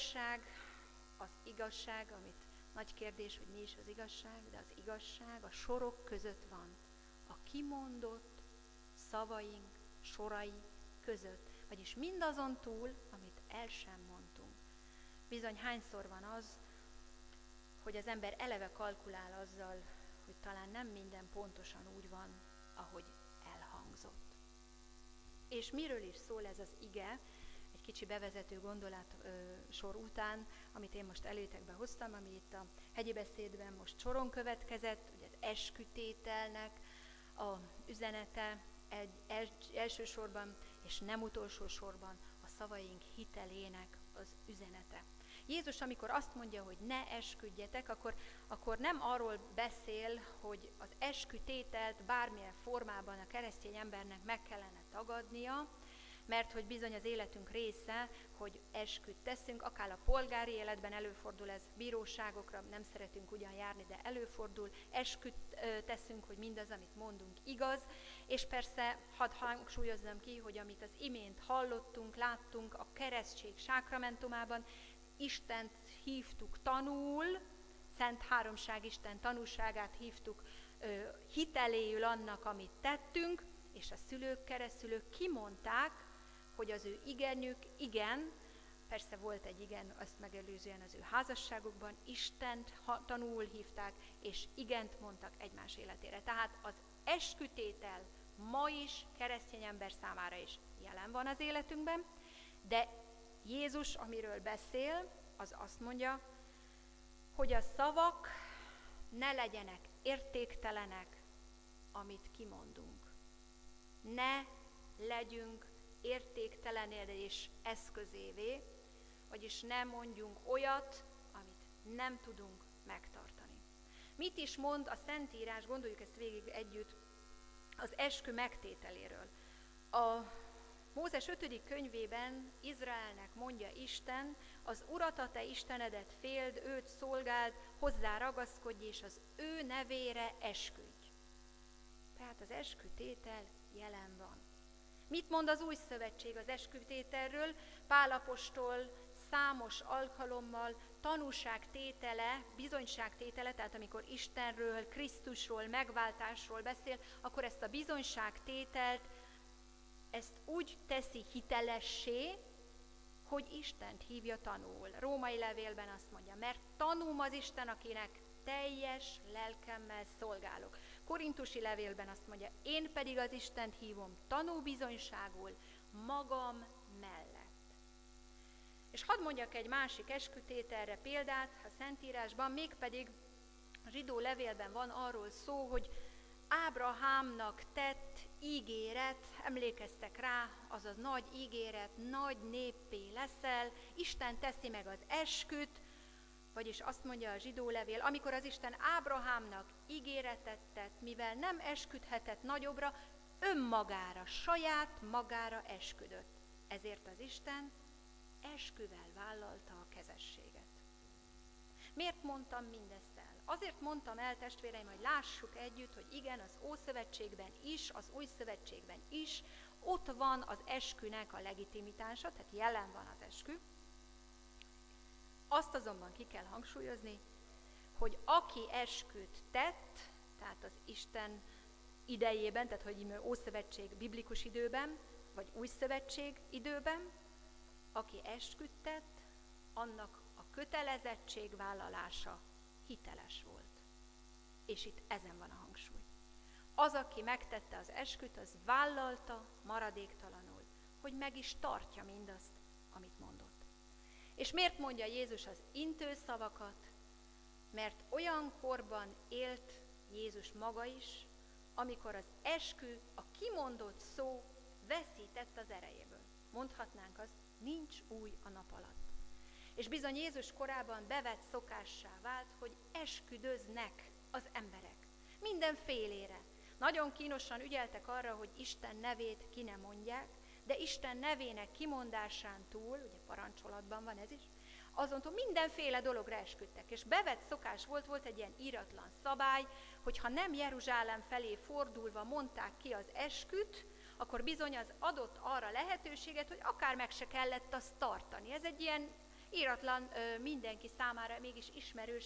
igazság, amit nagy kérdés, hogy mi is az igazság, de az igazság a sorok között van. A kimondott szavaink sorai között. Vagyis mindazon túl, amit el sem mondtunk. Bizony hányszor van az, hogy az ember eleve kalkulál azzal, hogy talán nem minden pontosan úgy van, ahogy elhangzott. És miről is szól ez az ige? Egy kicsi bevezető gondolat sor után, amit én most elétekbe hoztam, ami itt a hegyi beszédben most soron következett, ugye az eskütételnek a üzenete elsősorban és nem utolsó sorban a szavaink hitelének az üzenete. Jézus, amikor azt mondja, hogy ne esküdjetek, akkor nem arról beszél, hogy az eskütételt bármilyen formában a keresztény embernek meg kellene tagadnia, mert hogy bizony az életünk része, hogy esküt teszünk, akár a polgári életben előfordul ez, bíróságokra nem szeretünk ugyan járni, de előfordul, esküt teszünk, hogy mindaz, amit mondunk, igaz, és persze hadd hangsúlyozzam ki, hogy amit az imént hallottunk, láttunk a keresztség sákramentumában, Istent hívtuk tanul, Szent Háromság Isten tanúságát hívtuk hiteléül annak, amit tettünk, és a szülők, keresztszülők kimondták, hogy az ő igenük igen, persze volt egy igen, azt megelőzően az ő házasságukban, Istent tanul hívták, és igent mondtak egymás életére. Tehát az eskütétel ma is keresztény ember számára is jelen van az életünkben, de Jézus, amiről beszél, az azt mondja, hogy a szavak ne legyenek értéktelenek, amit kimondunk. Ne legyünk értéktelenedés eszközévé, vagyis ne mondjunk olyat, amit nem tudunk megtartani. Mit is mond a Szentírás, gondoljuk ezt végig együtt, az eskü megtételéről. A Mózes 5. könyvében Izraelnek mondja Isten, az Urat, a te Istenedet féld, őt szolgáld, hozzá ragaszkodj, és az ő nevére esküdj. Tehát az eskütétel jelen van. Mit mond az Új Szövetség az eskütételről? Pál apostol számos alkalommal tanúságtétele, bizonyságtétele, tehát amikor Istenről, Krisztusról, megváltásról beszél, akkor ezt a bizonyságtételt, ezt úgy teszi hitelessé, hogy Istent hívja tanúul. Római levélben azt mondja, mert tanúm az Isten, akinek teljes lelkemmel szolgálok. Korintusi levélben azt mondja, én pedig az Istent hívom tanúbizonyságul magam mellett. És hadd mondjak egy másik eskütételre példát a Szentírásban, mégpedig a zsidó levélben van arról szó, hogy Ábrahámnak tett ígéret, emlékeztek rá, az a nagy ígéret, nagy néppé leszel, Isten teszi meg az esküt, vagyis azt mondja a zsidó levél, amikor az Isten Ábrahámnak ígéretet tett, mivel nem esküdhetett nagyobbra, önmagára, saját magára esküdött. Ezért az Isten esküvel vállalta a kezességet. Miért mondtam mindezt el? Azért mondtam el, testvéreim, hogy lássuk együtt, hogy igen, az Ószövetségben is, az Új Szövetségben is, ott van az eskünek a legitimitása, tehát jelen van az eskü. Azt azonban ki kell hangsúlyozni, hogy aki esküt tett, tehát az Isten idejében, tehát hogy Ószövetség biblikus időben, vagy Új Szövetség időben, aki esküt tett, annak a kötelezettségvállalása hiteles volt. És itt ezen van a hangsúly. Az, aki megtette az esküt, az vállalta maradéktalanul, hogy meg is tartja mindazt, amit mondott. És miért mondja Jézus az intő szavakat? Mert olyan korban élt Jézus maga is, amikor az eskü, a kimondott szó veszített az erejéből. Mondhatnánk azt, nincs új a nap alatt. És bizony Jézus korában bevett szokássá vált, hogy esküdöznek az emberek. Mindenfélére. Nagyon kínosan ügyeltek arra, hogy Isten nevét ki ne mondják, de Isten nevének kimondásán túl, ugye parancsolatban van ez is, azon túl mindenféle dologra esküdtek. És bevett szokás volt egy ilyen íratlan szabály, hogy ha nem Jeruzsálem felé fordulva mondták ki az esküt, akkor bizony az adott arra lehetőséget, hogy akár meg se kellett azt tartani. Ez egy ilyen íratlan, mindenki számára mégis ismerős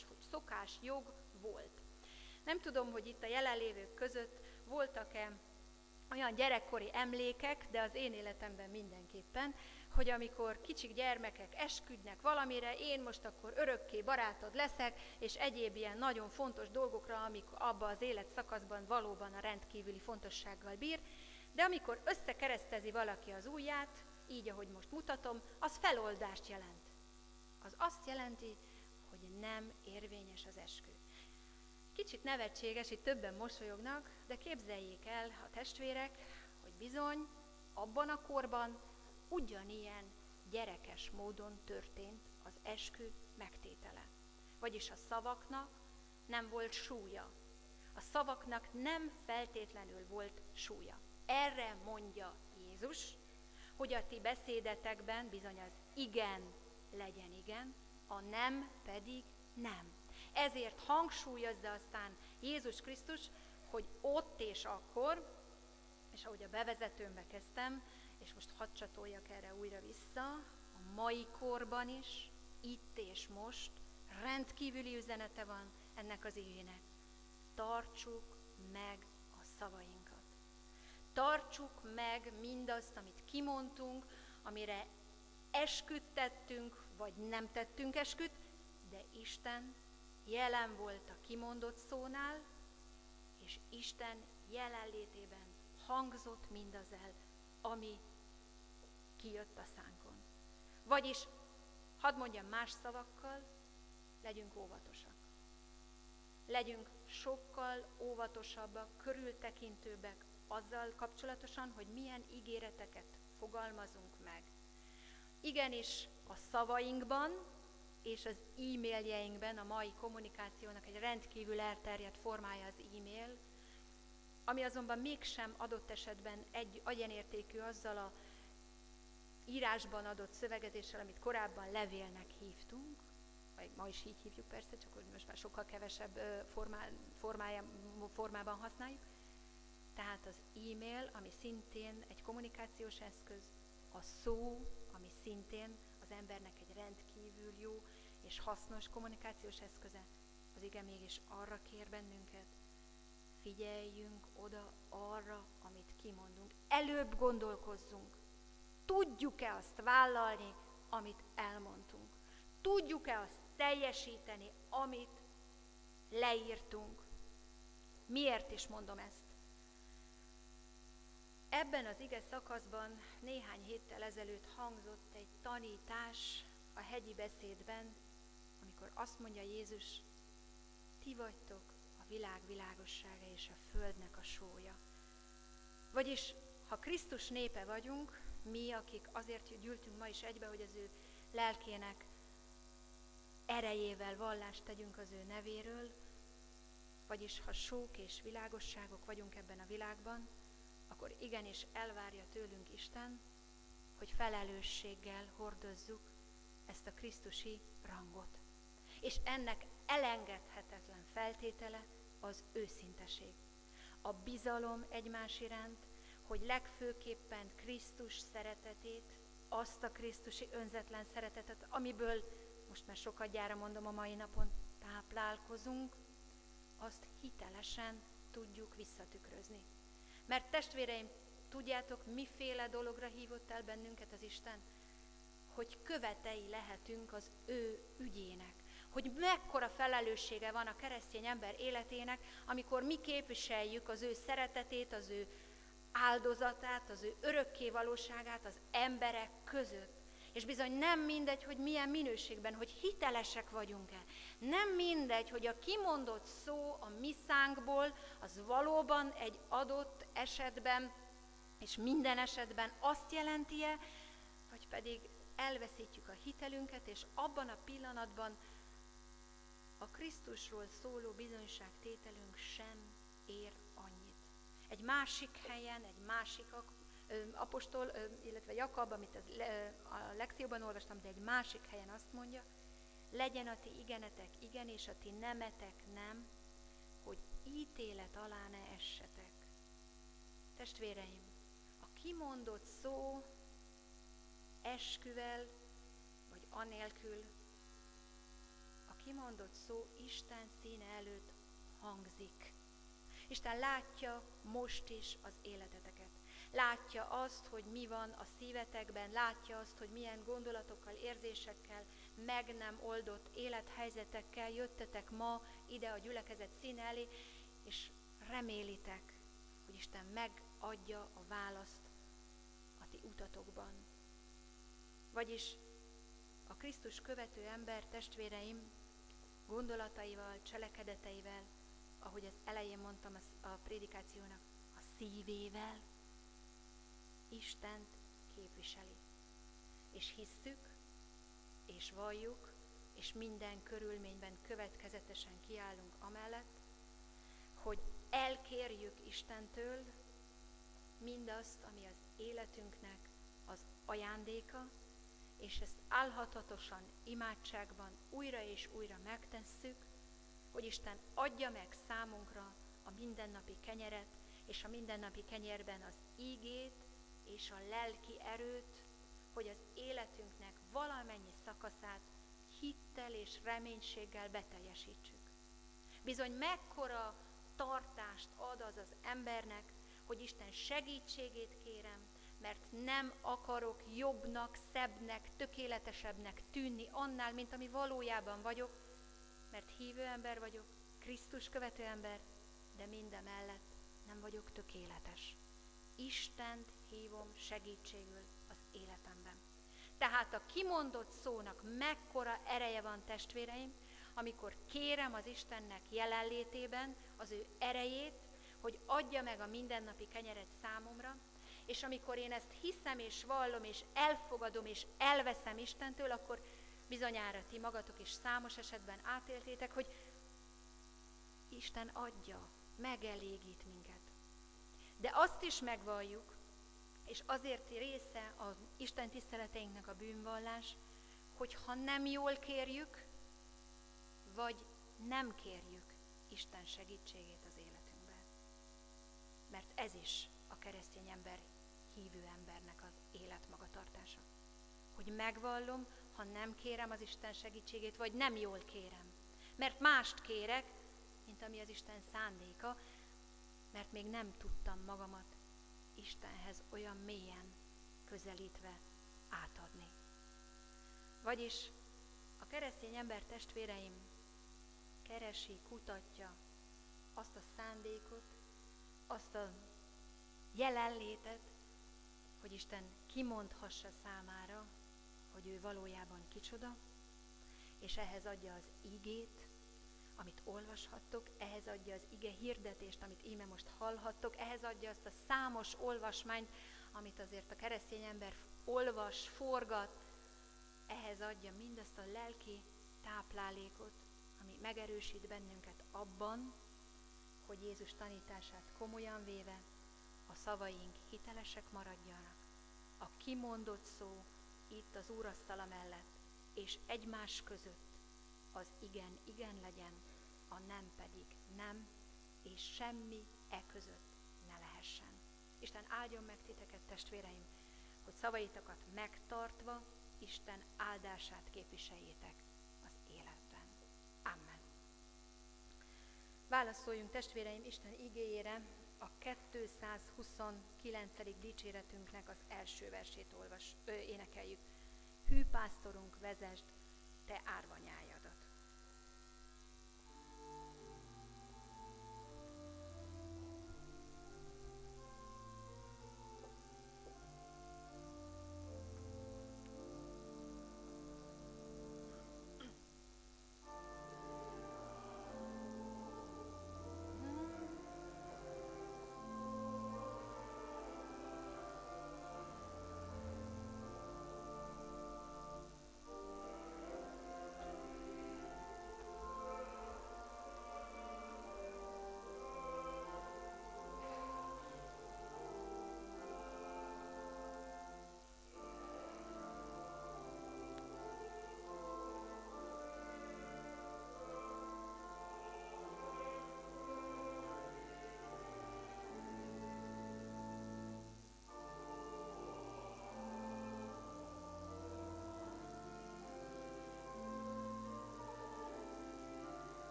szokásjog volt. Nem tudom, hogy itt a jelenlévők között voltak-e olyan gyerekkori emlékek, de az én életemben mindenképpen, hogy amikor kicsik gyermekek esküdnek valamire, én most akkor örökké barátod leszek, és egyéb ilyen nagyon fontos dolgokra, amik abban az életszakaszban valóban a rendkívüli fontossággal bír, de amikor összekeresztezi valaki az ujját, így ahogy most mutatom, az feloldást jelent. Az azt jelenti, hogy nem érvényes az eskü. Kicsit nevetséges, itt többen mosolyognak, de képzeljék el a testvérek, hogy bizony abban a korban ugyanilyen gyerekes módon történt az eskü megtétele. Vagyis a szavaknak nem volt súlya. A szavaknak nem feltétlenül volt súlya. Erre mondja Jézus, hogy a ti beszédetekben bizony az igen legyen igen, a nem pedig nem. Ezért hangsúlyozza aztán Jézus Krisztus, hogy ott és akkor, és ahogy a bevezetőmbe kezdtem, és most hadd csatoljak erre újra vissza, a mai korban is, itt és most rendkívüli üzenete van ennek az igének. Tartsuk meg a szavainkat. Tartsuk meg mindazt, amit kimondtunk, amire esküt tettünk, vagy nem tettünk esküt, de Isten jelen volt a kimondott szónál, és Isten jelenlétében hangzott mindaz el, ami kijött a szánkon. Vagyis, hadd mondjam más szavakkal, legyünk óvatosak. Legyünk sokkal óvatosabbak, körültekintőbbek azzal kapcsolatosan, hogy milyen ígéreteket fogalmazunk meg. Igenis a szavainkban és az e-mailjeinkben, a mai kommunikációnak egy rendkívül elterjedt formája az e-mail, ami azonban mégsem adott esetben egy egyenértékű azzal a írásban adott szövegezéssel, amit korábban levélnek hívtunk, vagy ma is így hívjuk persze, csak hogy most már sokkal kevesebb formában használjuk. Tehát az e-mail, ami szintén egy kommunikációs eszköz, a szó, ami szintén az embernek egy rendkívül jó és hasznos kommunikációs eszköze, az ige mégis arra kér bennünket, figyeljünk oda arra, amit kimondunk. Előbb gondolkozzunk. Tudjuk-e azt vállalni, amit elmondtunk? Tudjuk-e azt teljesíteni, amit leírtunk? Miért is mondom ezt? Ebben az ige szakaszban néhány héttel ezelőtt hangzott egy tanítás a hegyi beszédben, amikor azt mondja Jézus, ti vagytok a világ világossága és a földnek a sója. Vagyis, ha Krisztus népe vagyunk, mi, akik azért gyűltünk ma is egybe, hogy az ő lelkének erejével vallást tegyünk az ő nevéről, vagyis ha sók és világosságok vagyunk ebben a világban, akkor igenis elvárja tőlünk Isten, hogy felelősséggel hordozzuk ezt a krisztusi rangot. És ennek elengedhetetlen feltétele az őszinteség. A bizalom egymás iránt, hogy legfőképpen Krisztus szeretetét, azt a krisztusi önzetlen szeretetet, amiből, most már sokadjára mondom a mai napon, táplálkozunk, azt hitelesen tudjuk visszatükrözni. Mert testvéreim, tudjátok, miféle dologra hívott el bennünket az Isten? Hogy követei lehetünk az ő ügyének. Hogy mekkora felelőssége van a keresztény ember életének, amikor mi képviseljük az ő szeretetét, az ő áldozatát, az ő örökké valóságát az emberek között. És bizony nem mindegy, hogy milyen minőségben, hogy hitelesek vagyunk-e. Nem mindegy, hogy a kimondott szó a mi szánkból, az valóban egy adott esetben, és minden esetben azt jelenti-e, vagy pedig elveszítjük a hitelünket, és abban a pillanatban a Krisztusról szóló bizonyságtételünk sem ér annyit. Egy másik helyen, egy másik apostol, illetve Jakab, amit a lekcióban olvastam, de egy másik helyen azt mondja, legyen a ti igenetek igen, és a ti nemetek nem, hogy ítélet alá ne essetek. Testvéreim, a kimondott szó esküvel, vagy anélkül, a kimondott szó Isten színe előtt hangzik. Isten látja most is az életeteket. Látja azt, hogy mi van a szívetekben, látja azt, hogy milyen gondolatokkal, érzésekkel, meg nem oldott élethelyzetekkel jöttetek ma ide a gyülekezet színe elé, és remélitek, hogy Isten megadja a választ a ti utatokban. Vagyis a Krisztus követő ember, testvéreim, gondolataival, cselekedeteivel, ahogy az elején mondtam a prédikációnak, a szívével Istent képviseli. És hisszük, és valljuk, és minden körülményben következetesen kiállunk amellett, hogy elkérjük Istentől mindazt, ami az életünknek az ajándéka, és ezt álhatatosan imádságban újra és újra megtesszük, hogy Isten adja meg számunkra a mindennapi kenyeret, és a mindennapi kenyérben az ígét és a lelki erőt, hogy az életünknek valamennyi szakaszát hittel és reménységgel beteljesítsük. Bizony mekkora tartást ad az az embernek, hogy Isten segítségét kérem, mert nem akarok jobbnak, szebbnek, tökéletesebbnek tűnni annál, mint ami valójában vagyok, mert hívő ember vagyok, Krisztus követő ember, de mindemellett nem vagyok tökéletes. Istent hívom segítségül az életemben. Tehát a kimondott szónak mekkora ereje van, testvéreim, amikor kérem az Istennek jelenlétében az ő erejét, hogy adja meg a mindennapi kenyeret számomra, és amikor én ezt hiszem és vallom, és elfogadom, és elveszem Istentől, akkor bizonyára ti magatok is számos esetben átéltétek, hogy Isten adja, megelégít minket. De azt is megvalljuk, és azért része az Isten tiszteleteinknek a bűnvallás, hogy ha nem jól kérjük, vagy nem kérjük Isten segítségét az életünkben. Mert ez is a keresztény ember, hívő embernek az életmagatartása. Hogy megvallom, ha nem kérem az Isten segítségét, vagy nem jól kérem. Mert mást kérek, mint ami az Isten szándéka, mert még nem tudtam magamat Istenhez olyan mélyen közelítve átadni. Vagyis a keresztény ember, testvéreim, keresi, kutatja azt a szándékot, azt a jelenlétet, hogy Isten kimondhassa számára, hogy ő valójában kicsoda, és ehhez adja az ígét, amit olvashattok, ehhez adja az ige hirdetést, amit íme most hallhattok, ehhez adja azt a számos olvasmányt, amit azért a keresztény ember olvas, forgat, ehhez adja mindazt a lelki táplálékot, ami megerősít bennünket abban, hogy Jézus tanítását komolyan véve a szavaink hitelesek maradjanak, a kimondott szó itt az úrasztala mellett, és egymás között az igen, igen legyen, a nem pedig nem, és semmi között ne lehessen. Isten áldjon meg titeket, testvéreim, hogy szavaitokat megtartva Isten áldását képviseljétek az életben. Amen. Válaszoljunk, testvéreim, Isten igéjére, a 229. dicséretünknek az első versét énekeljük. Hű pásztorunk, vezesd te árvanyájadat.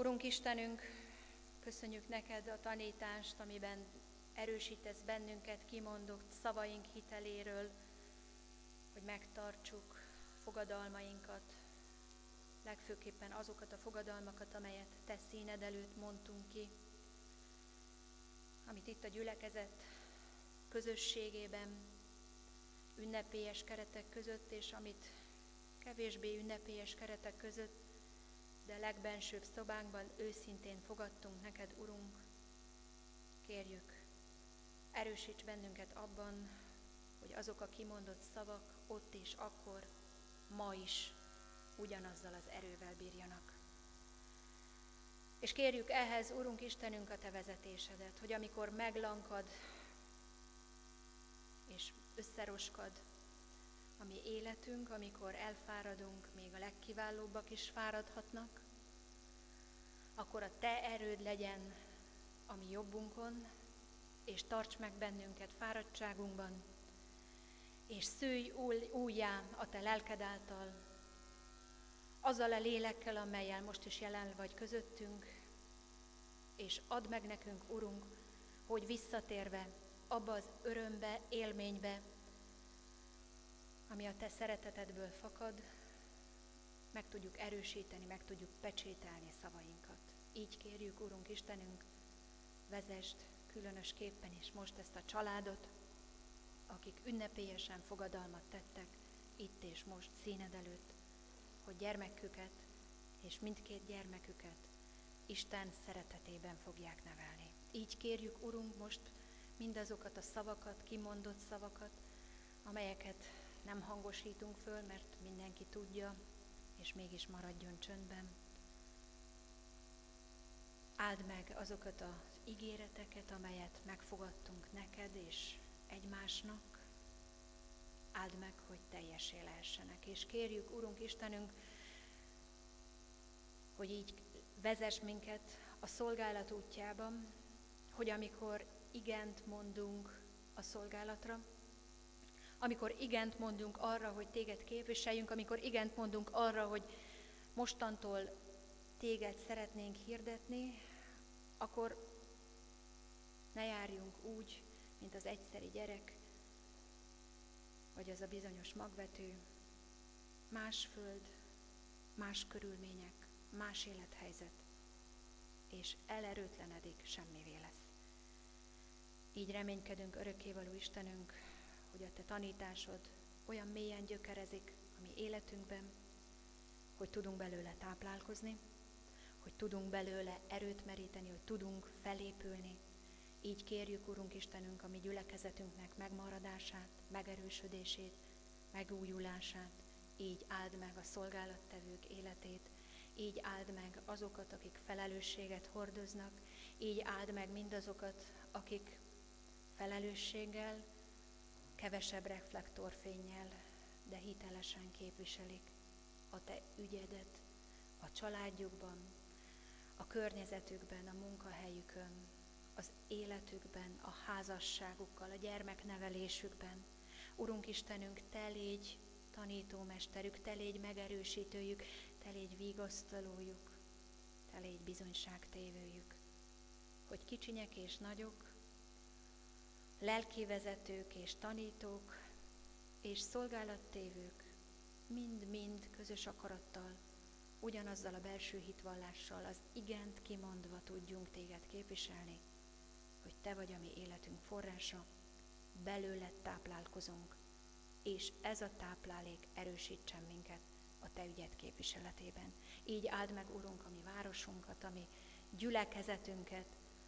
Urunk Istenünk, köszönjük neked a tanítást, amiben erősítesz bennünket kimondott szavaink hiteléről, hogy megtartsuk fogadalmainkat, legfőképpen azokat a fogadalmakat, amelyet te színed előtt mondtunk ki, amit itt a gyülekezet közösségében, ünnepélyes keretek között, és amit kevésbé ünnepélyes keretek között, de legbensőbb szobánkban őszintén fogadtunk neked, Urunk. Kérjük, erősíts bennünket abban, hogy azok a kimondott szavak ott és akkor, ma is ugyanazzal az erővel bírjanak. És kérjük ehhez, Urunk Istenünk, a te vezetésedet, hogy amikor meglankad és összeroskad a mi életünk, amikor elfáradunk, még a legkiválóbbak is fáradhatnak, akkor a te erőd legyen a mi jobbunkon, és tarts meg bennünket fáradtságunkban, és szülj újjá a te lelked által, azzal a lélekkel, amellyel most is jelen vagy közöttünk, és add meg nekünk, Urunk, hogy visszatérve abba az örömbe, élménybe, ami a te szeretetedből fakad, meg tudjuk erősíteni, meg tudjuk pecsételni szavainkat. Így kérjük, Urunk Istenünk, vezesd különösképpen is most ezt a családot, akik ünnepélyesen fogadalmat tettek itt és most színed előtt, hogy gyermeküket és mindkét gyermeküket Isten szeretetében fogják nevelni. Így kérjük, Urunk, most mindazokat a szavakat, kimondott szavakat, amelyeket nem hangosítunk föl, mert mindenki tudja, és mégis maradjon csöndben. Áld meg azokat az ígéreteket, amelyet megfogadtunk neked és egymásnak. Áld meg, hogy teljessé lehessenek. És kérjük, Urunk Istenünk, hogy így vezess minket a szolgálat útjában, hogy amikor igent mondunk a szolgálatra, amikor igent mondunk arra, hogy téged képviseljünk, amikor igent mondunk arra, hogy mostantól téged szeretnénk hirdetni, akkor ne járjunk úgy, mint az egyszeri gyerek, vagy az a bizonyos magvető. Más föld, más körülmények, más élethelyzet, és elerőtlenedik, semmivé lesz. Így reménykedünk, örökkévaló Istenünk, hogy a te tanításod olyan mélyen gyökerezik a mi életünkben, hogy tudunk belőle táplálkozni, hogy tudunk belőle erőt meríteni, hogy tudunk felépülni. Így kérjük, Urunk Istenünk, a mi gyülekezetünknek megmaradását, megerősödését, megújulását. Így áld meg a szolgálattevők életét, így áld meg azokat, akik felelősséget hordoznak, így áld meg mindazokat, akik felelősséggel, kevesebb reflektorfénnyel, de hitelesen képviselik a te ügyedet a családjukban, a környezetükben, a munkahelyükön, az életükben, a házasságukkal, a gyermeknevelésükben. Urunk Istenünk, te légy tanítómesterük, te légy megerősítőjük, te légy vigasztalójuk, te légy bizonyságtévőjük, hogy kicsinyek és nagyok, lelkivezetők és tanítók és szolgálattévők mind-mind közös akarattal, ugyanazzal a belső hitvallással, az igent kimondva tudjunk téged képviselni, hogy te vagy a mi életünk forrása, belőled táplálkozunk, és ez a táplálék erősítsen minket a te ügyed képviseletében. Így áld meg, Urunk, a mi városunkat, a mi gyülekezetünket,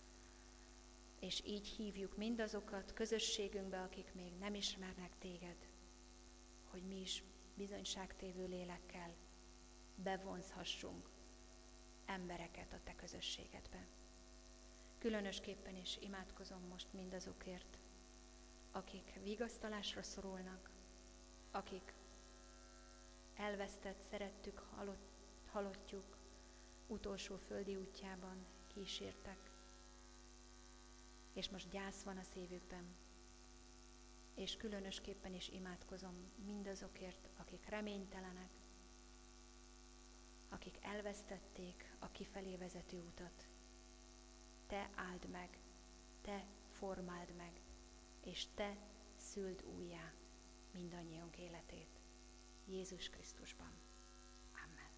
és így hívjuk mindazokat közösségünkbe, akik még nem ismernek téged, hogy mi is bizonyságtévő lélekkel bevonzhassunk embereket a te közösségedbe. Különösképpen is imádkozom most mindazokért, akik vigasztalásra szorulnak, akik elvesztett, szerettük, halottjuk utolsó földi útjában kísértek, és most gyász van a szívükben, és különösképpen is imádkozom mindazokért, akik reménytelenek, akik elvesztették a kifelé vezető utat. Te áld meg, te formáld meg, és te szüld újjá mindannyiunk életét. Jézus Krisztusban. Amen.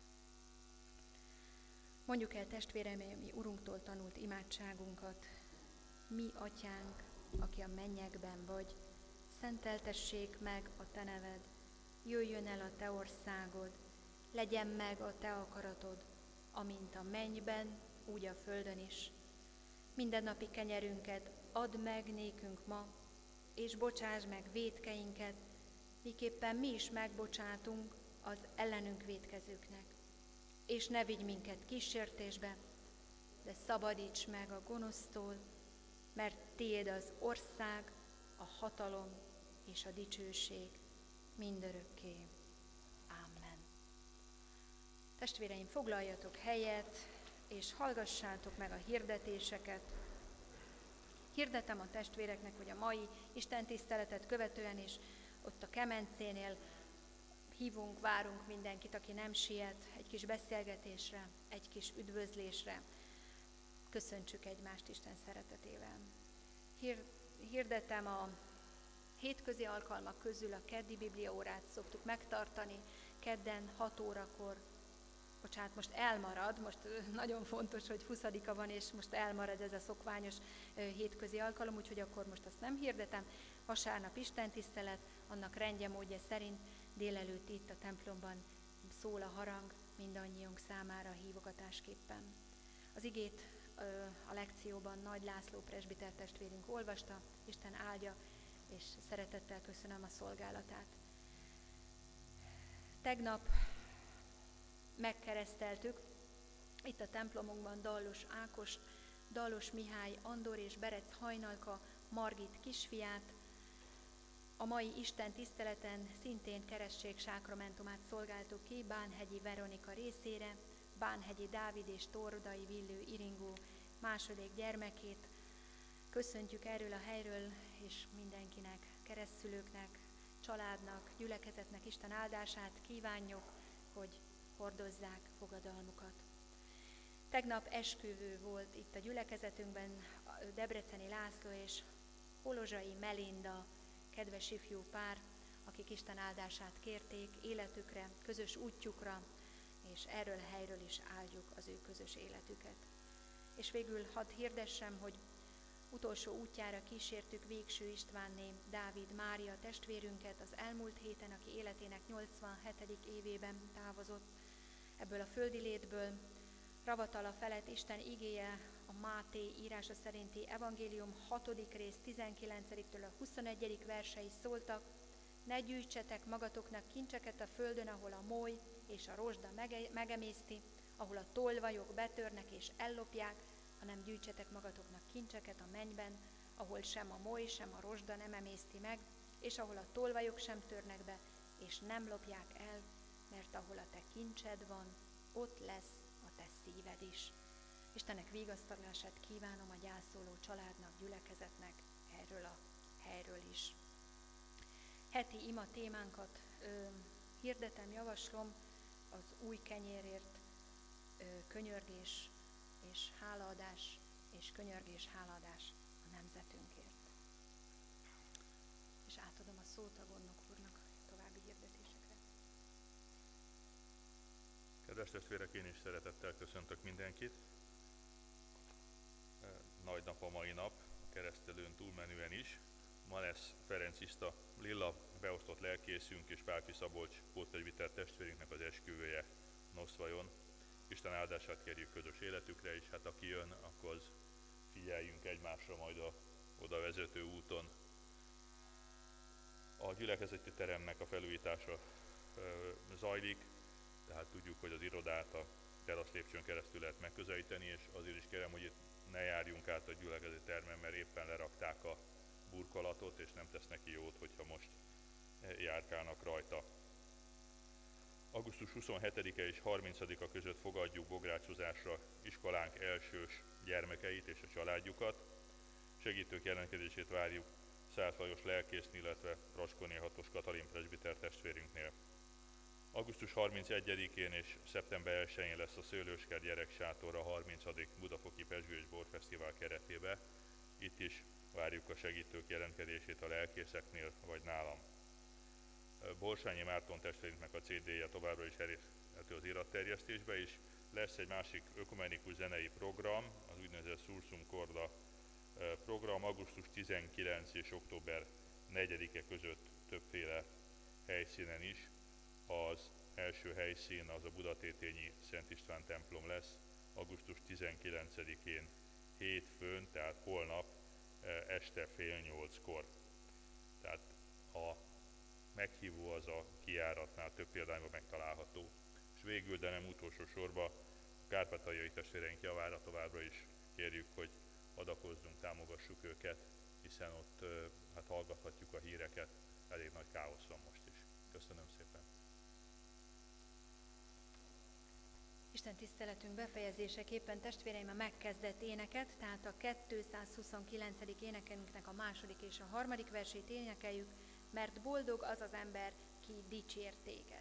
Mondjuk el, testvéreim, mi Urunktól tanult imádságunkat. Mi, Atyánk, aki a mennyekben vagy, szenteltessék meg a te neved, jöjjön el a te országod, legyen meg a te akaratod, amint a mennyben, úgy a földön is. Mindennapi kenyerünket add meg nékünk ma, és bocsásd meg vétkeinket, miképpen mi is megbocsátunk az ellenünk vétkezőknek. És ne vigy minket kísértésbe, de szabadíts meg a gonosztól, mert tiéd az ország, a hatalom és a dicsőség mindörökké. Amen. Testvéreim, foglaljatok helyet, és hallgassátok meg a hirdetéseket. Hirdetem a testvéreknek, hogy a mai istentiszteletet követően is ott a kemencénél várunk mindenkit, aki nem siet, egy kis beszélgetésre, egy kis üdvözlésre. Köszöntsük egymást Isten szeretetével. Hirdetem, a hétközi alkalmak közül a keddi bibliaórát szoktuk megtartani, kedden 6 órakor. Bocsánat, most elmarad, most nagyon fontos, hogy 20-a van, és most elmarad ez a szokványos hétközi alkalom, úgyhogy akkor most azt nem hirdetem. Vasárnap istentisztelet, annak rendje módja szerint délelőtt itt a templomban szól a harang mindannyiunk számára hívogatásképpen. Az igét a lekcióban Nagy László presbiter testvérünk olvasta, Isten áldja, és szeretettel köszönöm a szolgálatát. Tegnap megkereszteltük itt a templomunkban Dallos Ákost, Dallos Mihály Andor és Berec Hajnalka Margit kisfiát. A mai Isten tiszteleten szintén keresztség sákramentumát szolgáltuk ki Bánhegyi Veronika részére, Bánhegyi Dávid és Tordai Villő Iringó második gyermekét. Köszöntjük erről a helyről, és mindenkinek, keresztszülőknek, családnak, gyülekezetnek Isten áldását kívánjuk, hogy hordozzák fogadalmukat. Tegnap esküvő volt itt a gyülekezetünkben, Debreceni László és Holozsai Melinda, kedves ifjú pár, akik Isten áldását kérték életükre, közös útjukra, és erről a helyről is áldjuk az ő közös életüket. És végül hadd hirdessem, hogy utolsó útjára kísértük Végső Istvánné Dávid Mária testvérünket az elmúlt héten, aki életének 87. évében távozott ebből a földi létből. Ravatala felett Isten igéje a Máté írása szerinti evangélium 6. rész 19-től a 21. versei szóltak: ne gyűjtsetek magatoknak kincseket a földön, ahol a moly és a rozsda megemészti, ahol a tolvajok betörnek és ellopják, hanem gyűjtsetek magatoknak kincseket a mennyben, ahol sem a moly, sem a rozsda nem emészti meg, és ahol a tolvajok sem törnek be, és nem lopják el, mert ahol a te kincsed van, ott lesz a te szíved is. Istennek vigasztalását kívánom a gyászoló családnak, gyülekezetnek erről a helyről is. Heti ima témánkat hirdetem, javaslom, az új kenyérért könyörgés és hálaadás, és könyörgés, hálaadás a nemzetünkért. És átadom a szót a gondnok úrnak további hirdetésekre. Kedves testvérek, én is szeretettel köszöntök mindenkit. Nagy nap a mai nap, a keresztelőn túlmenően is. Ma lesz Ferenc Iszta Lilla beosztott lelkészünk és Pálfi Szabolcs pótpresbiter testvérünknek az esküvője Noszvajon. Isten áldását kérjük közös életükre, és hát aki jön, akkor az figyeljünk egymásra majd a oda vezető úton. A gyülekezeti teremnek a felújítása zajlik, tehát tudjuk, hogy az irodát a teraszlépcsőn keresztül lehet megközelíteni, és azért is kérem, hogy itt ne járjunk át a gyülekezeti termen, mert éppen lerakták a burkolatot, és nem tesz neki jót, hogyha most járkálnak rajta. Augusztus 27-e és 30-a között fogadjuk bográcsozásra iskolánk elsős gyermekeit és a családjukat. Segítők jelentkezését várjuk Szász Lajos lelkésznél, illetve Raskóné 6-os Katalin presbiter testvérünknél. Augusztus 31-én és szeptember 1-én lesz a Szőlőskert Gyereksátor a 30. Budafoki Pezsgő és Borfesztivál keretében. Itt is várjuk a segítők jelentkezését a lelkészeknél vagy nálam. Borsányi Márton testvérünknek a CD-je továbbra is elérhető az iratterjesztésbe, és lesz egy másik ökumenikus zenei program, az úgynevezett Sursum Corda program augusztus 19 és október 4-e között többféle helyszínen is. Az első helyszín az a Budatétényi Szent István templom lesz, augusztus 19-én hétfőn, tehát holnap este 7:30-kor. Tehát a meghívó az a kijáratnál több példányban megtalálható. És végül, de nem utolsó sorban, a kárpátaljai testvéreink javára továbbra is kérjük, hogy adakozzunk, támogassuk őket, hiszen ott hát hallgathatjuk a híreket, elég nagy káosz van most is. Köszönöm szépen! Isten tiszteletünk befejezéseképpen testvéreim a megkezdett éneket, tehát a 229. énekünknek a második és a harmadik versét énekeljük, mert boldog az az ember, ki dicsér téged.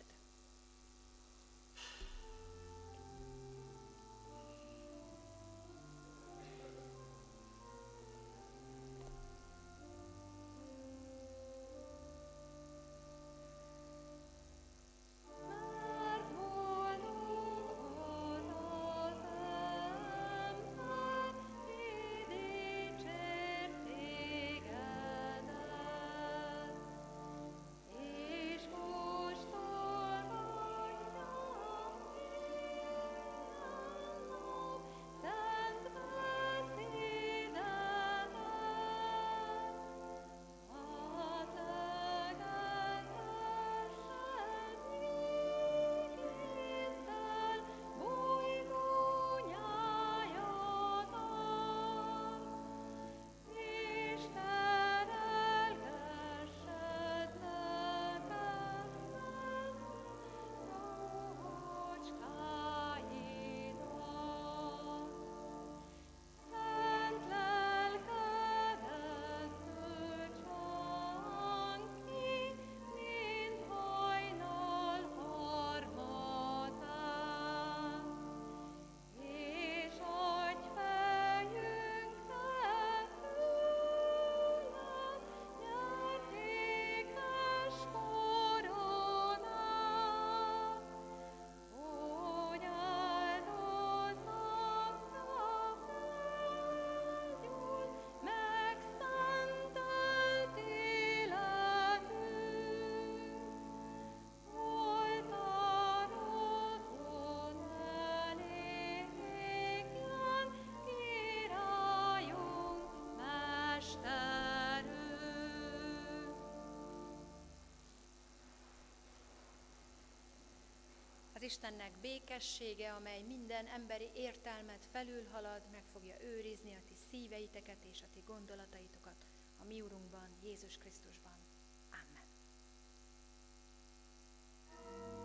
Az Istennek békessége, amely minden emberi értelmet felülhalad, meg fogja őrizni a ti szíveiteket és a ti gondolataitokat a mi Urunkban, Jézus Krisztusban. Amen.